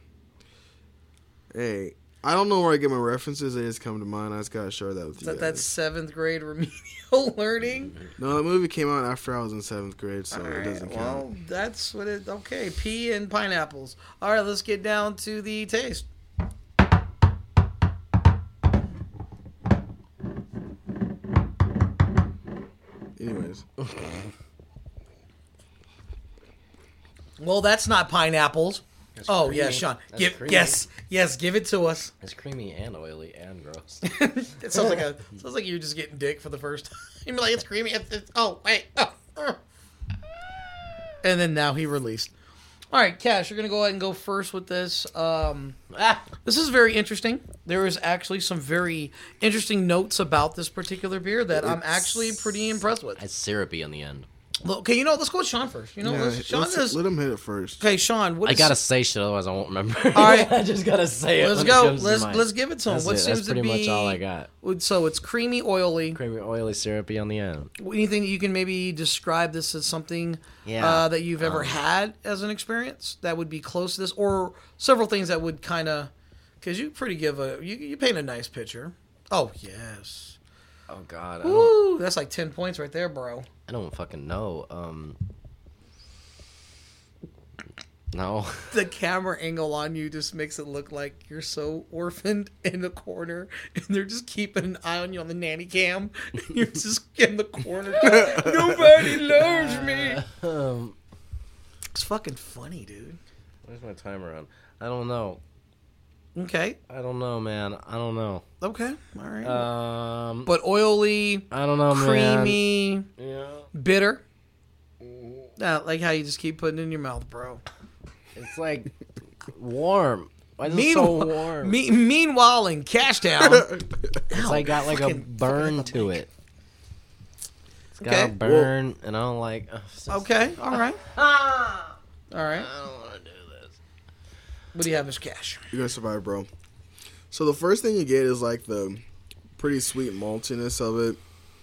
Hey, I don't know where I get my references. They just come to mind. I just gotta share that with Is you. that guys. that seventh grade remedial learning? No, that movie came out after I was in seventh grade, so All it right, doesn't count. well, that's what it. Okay, pea and pineapples. All right, let's get down to the taste. Anyways. Well, that's not pineapples. That's oh creamy. yeah, Sean. That's Give creamy. yes, yes, give it to us. It's creamy and oily and gross. It sounds like a sounds like you're just getting dick for the first time. You're like, it's creamy. It's, it's, oh wait. Oh, oh. And then now he released. All right, Cash, you're gonna go ahead and go first with this. Um, ah, this is very interesting. There is actually some very interesting notes about this particular beer that I'm actually pretty impressed with. It's syrupy on the end. Look, okay, you know, let's go with Sean first. You know, Yeah, let's, Sean let's- is. let him hit it first. Okay, Sean. What I is, gotta say shit, otherwise I won't remember. All right, I just gotta say it. Let's when go. It comes to Let's mind. let's give it to him. That's What it. seems That's to pretty be much all I got. So it's creamy, oily. Creamy, oily, syrupy on the end. Anything that you can maybe describe this as something Yeah. uh, that you've ever Um, had as an experience that would be close to this, or several things that would kind of, because you pretty give a you, you paint a nice picture. Oh yes. Oh God. I don't, Woo, that's like ten points right there, bro. I don't fucking know. Um. No. The camera angle on you just makes it look like you're so orphaned in the corner, and they're just keeping an eye on you on the nanny cam. You're just in the corner. Nobody loves me. Um. It's fucking funny, dude. Where's my timer on? I don't know. Okay. I don't know, man. I don't know. Okay. All right. Um. But oily. I don't know, creamy, man. Yeah. bitter. Yeah, like how you just keep putting it in your mouth, bro. It's like warm. Why is it Meanwhile, so warm? me- meanwhile, in Cashtown, It's like got like a fucking- burn fucking to it. It's got Okay. a burn, and I don't like. Uh, it's just- okay, all right, all right. I don't want to do this. What do you have, Mister Cash? You're gonna survive, bro. So the first thing you get is like the pretty sweet maltiness of it,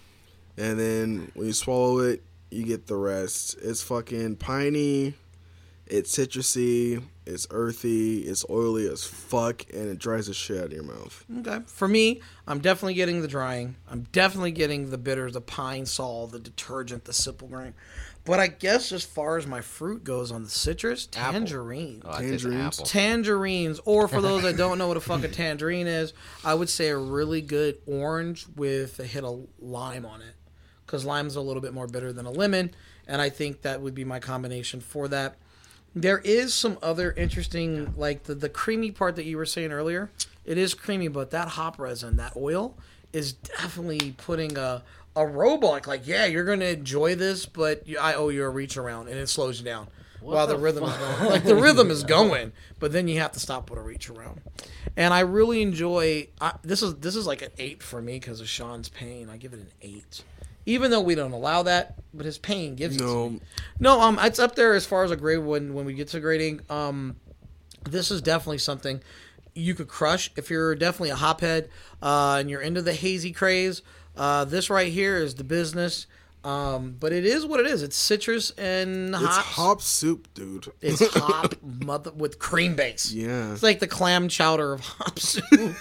and then when you swallow it, you get the rest. It's fucking piney, it's citrusy, it's earthy, it's oily as fuck, and it dries the shit out of your mouth. Okay. For me, I'm definitely getting the drying. I'm definitely getting the bitter, the pine sol, the detergent, the simple grain. But I guess as far as my fruit goes on the citrus, tangerine. Oh, I taste Tangerines? apple. Tangerines, or for those that don't know what a fucking tangerine is, I would say a really good orange with a hit of lime on it. Because lime's a little bit more bitter than a lemon, and I think that would be my combination for that. There is some other interesting, like the, the creamy part that you were saying earlier. It is creamy, but that hop resin, that oil, is definitely putting a a roadblock. Like, yeah, you're going to enjoy this, but you, I owe you a reach around, and it slows you down. While the, the rhythm fuck? is going. Like, the rhythm is going, but then you have to stop with a reach around. And I really enjoy, I, this is this is like an eight for me because of Sean's pain. I give it an eight. Even though we don't allow that, but his pain gives it to No, me. No, um, it's up there as far as a grade when when we get to grading. Um, this is definitely something you could crush if you're definitely a hophead uh, and you're into the hazy craze. Uh, this right here is the business. Um, but it is what it is. It's citrus and it's hops. hop soup, dude. It's hop mother with cream base. Yeah. It's like the clam chowder of hop soup.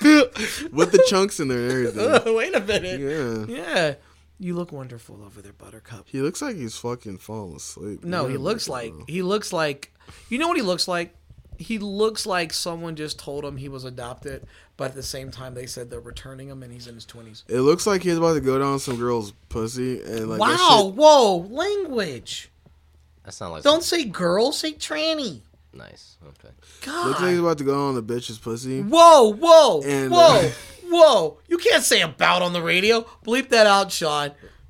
With the chunks in there and everything. Wait a minute. Yeah. Yeah. You look wonderful over there, Buttercup. He looks like he's fucking falling asleep. No, Yeah, he looks like, like he looks like you know what he looks like? He looks like someone just told him he was adopted, but at the same time they said they're returning him and he's in his twenties. It looks like he's about to go down some girl's pussy and like Wow, that shit- whoa, language. That sounds like Don't say girl, say tranny. nice. Okay. God. looks like he's about to go on the bitch's pussy. Whoa, whoa, And, whoa, uh, whoa. You can't say about on the radio. Bleep that out, Sean.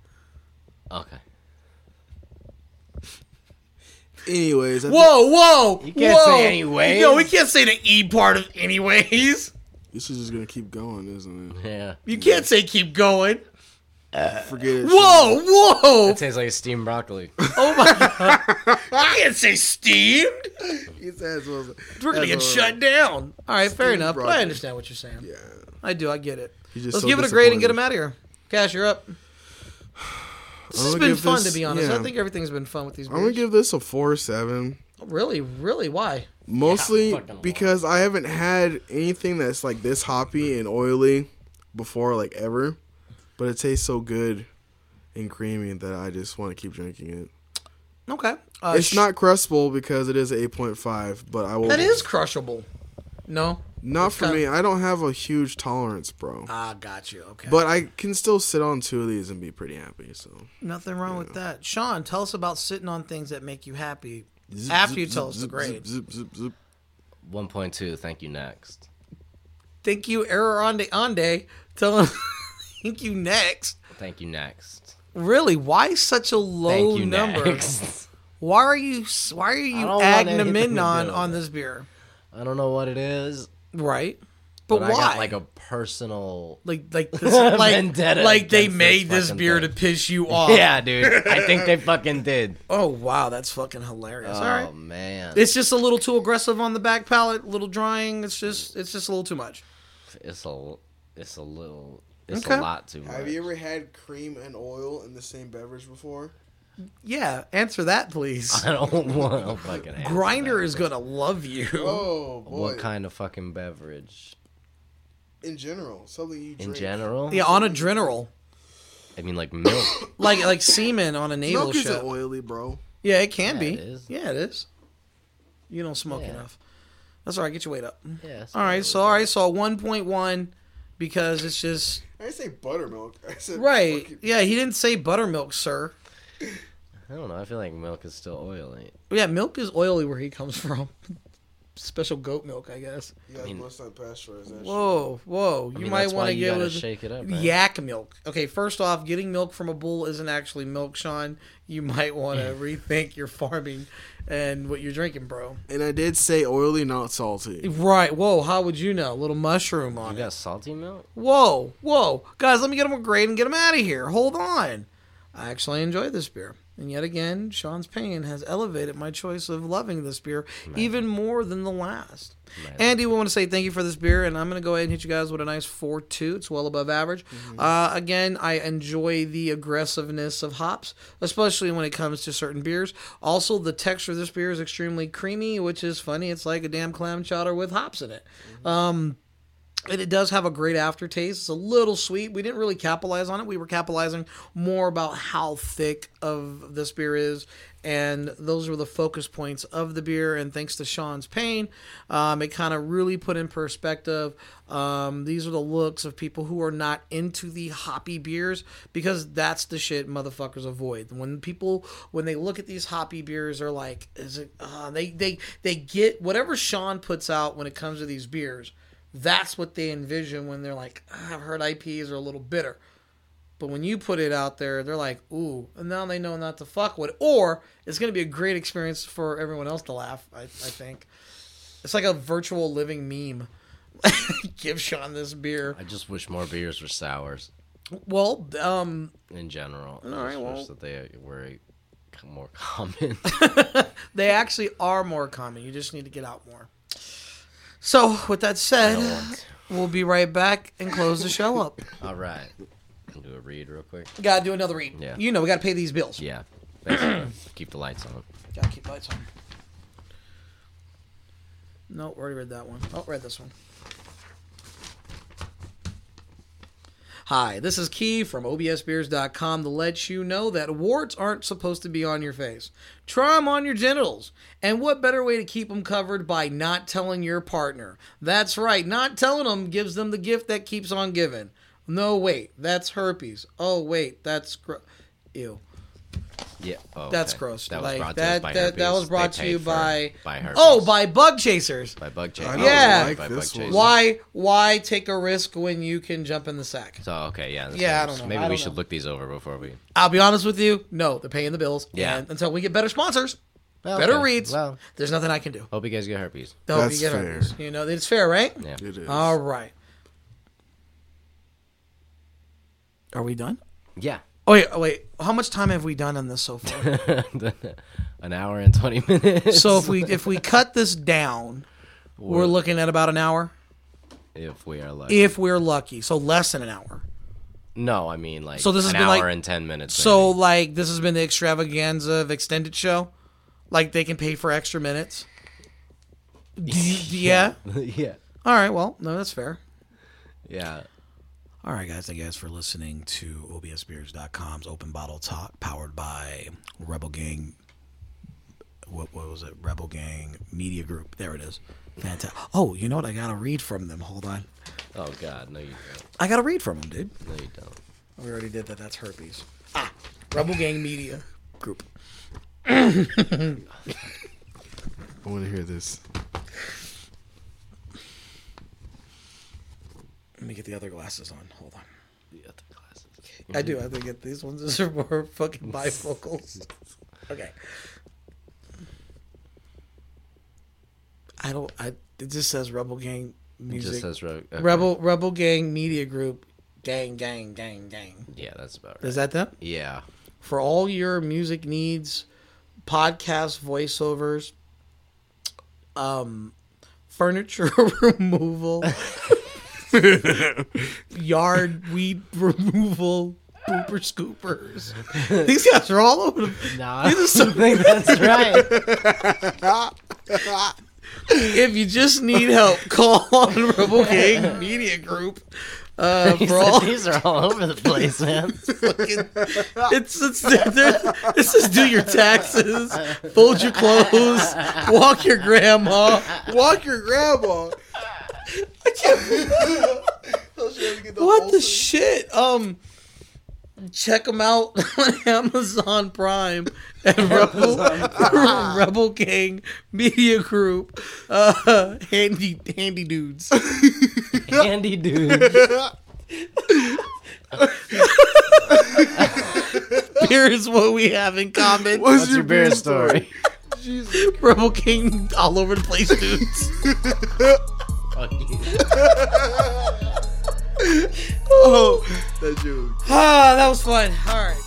Okay. Anyways, I Whoa, whoa. You can't whoa. say anyways. No, we can't say the E part of anyways. this is just gonna keep going, isn't it? Yeah. You can't say keep going. Forget it. Whoa, whoa. It tastes like steamed broccoli. Oh my God. You can't say steamed. His ass was- We're going to get that's shut down. All right, fair Steamed enough. But I broccoli. understand what you're saying. Yeah. I do. I get it. He's just Let's so give it a grade and get him disappointed. out of here. Cash, you're up. This I'm has gonna been give fun, this- to be honest. yeah. I think everything's been fun with these I'm gonna beers. give this a four seven. Really? Really? Why? Mostly Yeah, fucking because I haven't had anything that's like this hoppy and oily before, like ever. But it tastes so good and creamy that I just want to keep drinking it. Okay. Uh, it's sh- not crushable because it is eight point five, but I will. That is crushable. No? Not It's for kinda- me. I don't have a huge tolerance, bro. Ah, got you. Okay. But I can still sit on two of these and be pretty happy. So Nothing wrong with that. Sean, tell us about sitting on things that make you happy Zip, after zip, you tell zip, us the zip, grade. zip, zip, zip. one point two. Thank you. Next. Thank you, Error Ande Ande. Tell him thank you next. Thank you. Next. Really? Why such a low Thank you. number? Next. Why are you why are I you don't want adding them anything in to on do on with this beer? I don't know what it is. Right. But, But, why? I got like a personal like like this, like vendetta like they against made this fucking beer thing. to piss you off. Yeah, dude. I think they fucking did. Oh wow, that's fucking hilarious. Oh All right. man. It's just a little too aggressive on the back palate, a little drying. It's just it's just a little too much. It's a it's a little it's Okay. a lot too much. Have you ever had cream and oil in the same beverage before? Yeah, answer that please. I don't want to fucking answer Grinder that. is gonna love you. Oh boy! What kind of fucking beverage? In general, something you In drink. general? Yeah, on a general. I mean like milk. Like like semen on a naval Milk ship. isn't oily, bro. Yeah, it can Yeah, be. it is. Yeah, it is. You don't smoke Yeah. enough. That's all right. Get your weight up. Yeah. All right. So all right. So one point one because it's just I didn't say buttermilk. I said right. fucking- Yeah, he didn't say buttermilk, sir. I don't know. I feel like milk is still oily. Yeah, milk is oily where he comes from. Special goat milk, I guess. Yeah, I mean- must not pasteurize that. Whoa, whoa! I You mean, might that's why want to you get gotta with shake it up, right? yak milk. Okay, first off, getting milk from a bull isn't actually milk, Sean. You might want to rethink your farming and what you're drinking, bro. And I did say oily, not salty. Right? Whoa! How would you know? A little mushroom on You it. got salty milk? Whoa, whoa, guys! Let me get him a grade and get him out of here. Hold on. I actually enjoy this beer. And yet again, Sean's pain has elevated my choice of loving this beer even more than the last. Man. Andy, we want to say thank you for this beer, and I'm going to go ahead and hit you guys with a nice four two. It's well above average. Uh, again, I enjoy the aggressiveness of hops, especially when it comes to certain beers. Also, the texture of this beer is extremely creamy, which is funny. It's like a damn clam chowder with hops in it. Um... And it does have a great aftertaste. It's a little sweet. We didn't really capitalize on it. We were capitalizing more about how thick of this beer is. And those were the focus points of the beer. And thanks to Sean's pain, um, it kind of really put in perspective. Um, these are the looks of people who are not into the hoppy beers, because that's the shit motherfuckers avoid. When people, when they look at these hoppy beers, they're like, is it, uh, they, they, they get whatever Sean puts out when it comes to these beers. That's what they envision when they're like, ah, I've heard I P As are a little bitter. But when you put it out there, they're like, ooh, and now they know not to fuck with it. Or it's going to be a great experience for everyone else to laugh, I, I think. It's like a virtual living meme. Give Sean this beer. I just wish more beers were sours Well, um, in general. All I right, just well- wish that they were more common. they actually are more common. You just need to get out more. So, with that said, we'll be right back and close the show up. All right. Can do a read real quick. Gotta do another read. Yeah. You know, we gotta pay these bills. Yeah. Basically, keep the lights on. Gotta keep lights on. No, already read that one. Oh, read this one. Hi, this is Key from O B S beers dot com to let you know that warts aren't supposed to be on your face. Try them on your genitals. And what better way to keep them covered by not telling your partner? That's right, not telling them gives them the gift that keeps on giving. No, wait, that's herpes. Oh, wait, that's... Gr- Ew. Yeah. Oh, That's okay. gross. That was Like, brought that, to us by that, herpes. that was brought They to paid you for- by... by herpes. Oh, by bug chasers. By bug chasers. I don't Yeah. like By this bug one. chasers. Why why take a risk when you can jump in the sack? So, okay, yeah. this Yeah, I is- don't know. Maybe I we don't should know. look these over before we... I'll be honest with you. No, they're paying the bills. Yeah. And until we get better sponsors, Well, better okay. reads, Well, there's nothing I can do. hope you guys get herpes. Hope That's you get fair. herpes. You know, it's fair, right? Yeah. It is. All right. Are we done? Yeah. Oh, wait, oh, wait. How much time have we done on this so far? An hour and twenty minutes. So if we if we cut this down, we're, We're- looking at about an hour. If we are lucky. If we're lucky. So less than an hour. No, I mean like So this has an been hour like- and ten minutes. So maybe. like this has been the extravaganza of extended show? Like they can pay for extra minutes? Yeah. Yeah. All right. Well, no, that's fair. Yeah. All right, guys. Thank you guys for listening to O B S Beers dot com's Open Bottle Talk, powered by Rebel Gang. What, what was it? Rebel Gang Media Group. There it is. Fantastic. Oh, you know what? I gotta read from them. Hold on. Oh God, no, you don't. I gotta read from them, dude. No, you don't. We already did that. That's herpes. Ah, Rebel Gang Media Group. I want to hear this. Let me get the other glasses on. Hold on. The other glasses. I do. I have to get these ones. These are more fucking bifocals. Okay. I don't. I. It just says Rebel Gang Music. It just says Re- okay. Rebel Rebel Gang Media Group. Gang, gang, gang, gang. Yeah, that's about right. Is that them? Yeah. For all your music needs, podcast voiceovers, um, furniture removal, yard weed removal, pooper scoopers. These guys are all over the. No, I don't think that's right. If you just need help, call on Rebel Gang Media Group. Uh, for all, these are all over the place, man. Fucking, it's it's this is do your taxes, fold your clothes, walk your grandma, Walk your grandma. I can't. What the shit? Um, check them out on Amazon Prime and Rebel Rebel Gang Media Group. Uh, handy handy dudes. Handy dudes. Beer is what we have in common. What's, What's your beer story? Jesus. Rebel King all over the place dudes. Fuck you. Oh, that joke. Ah, that was fun. All right.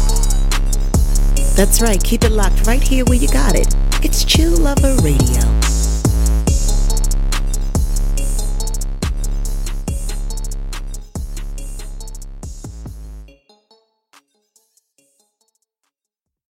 That's right. Keep it locked right here where you got it. It's Chill Lover Radio.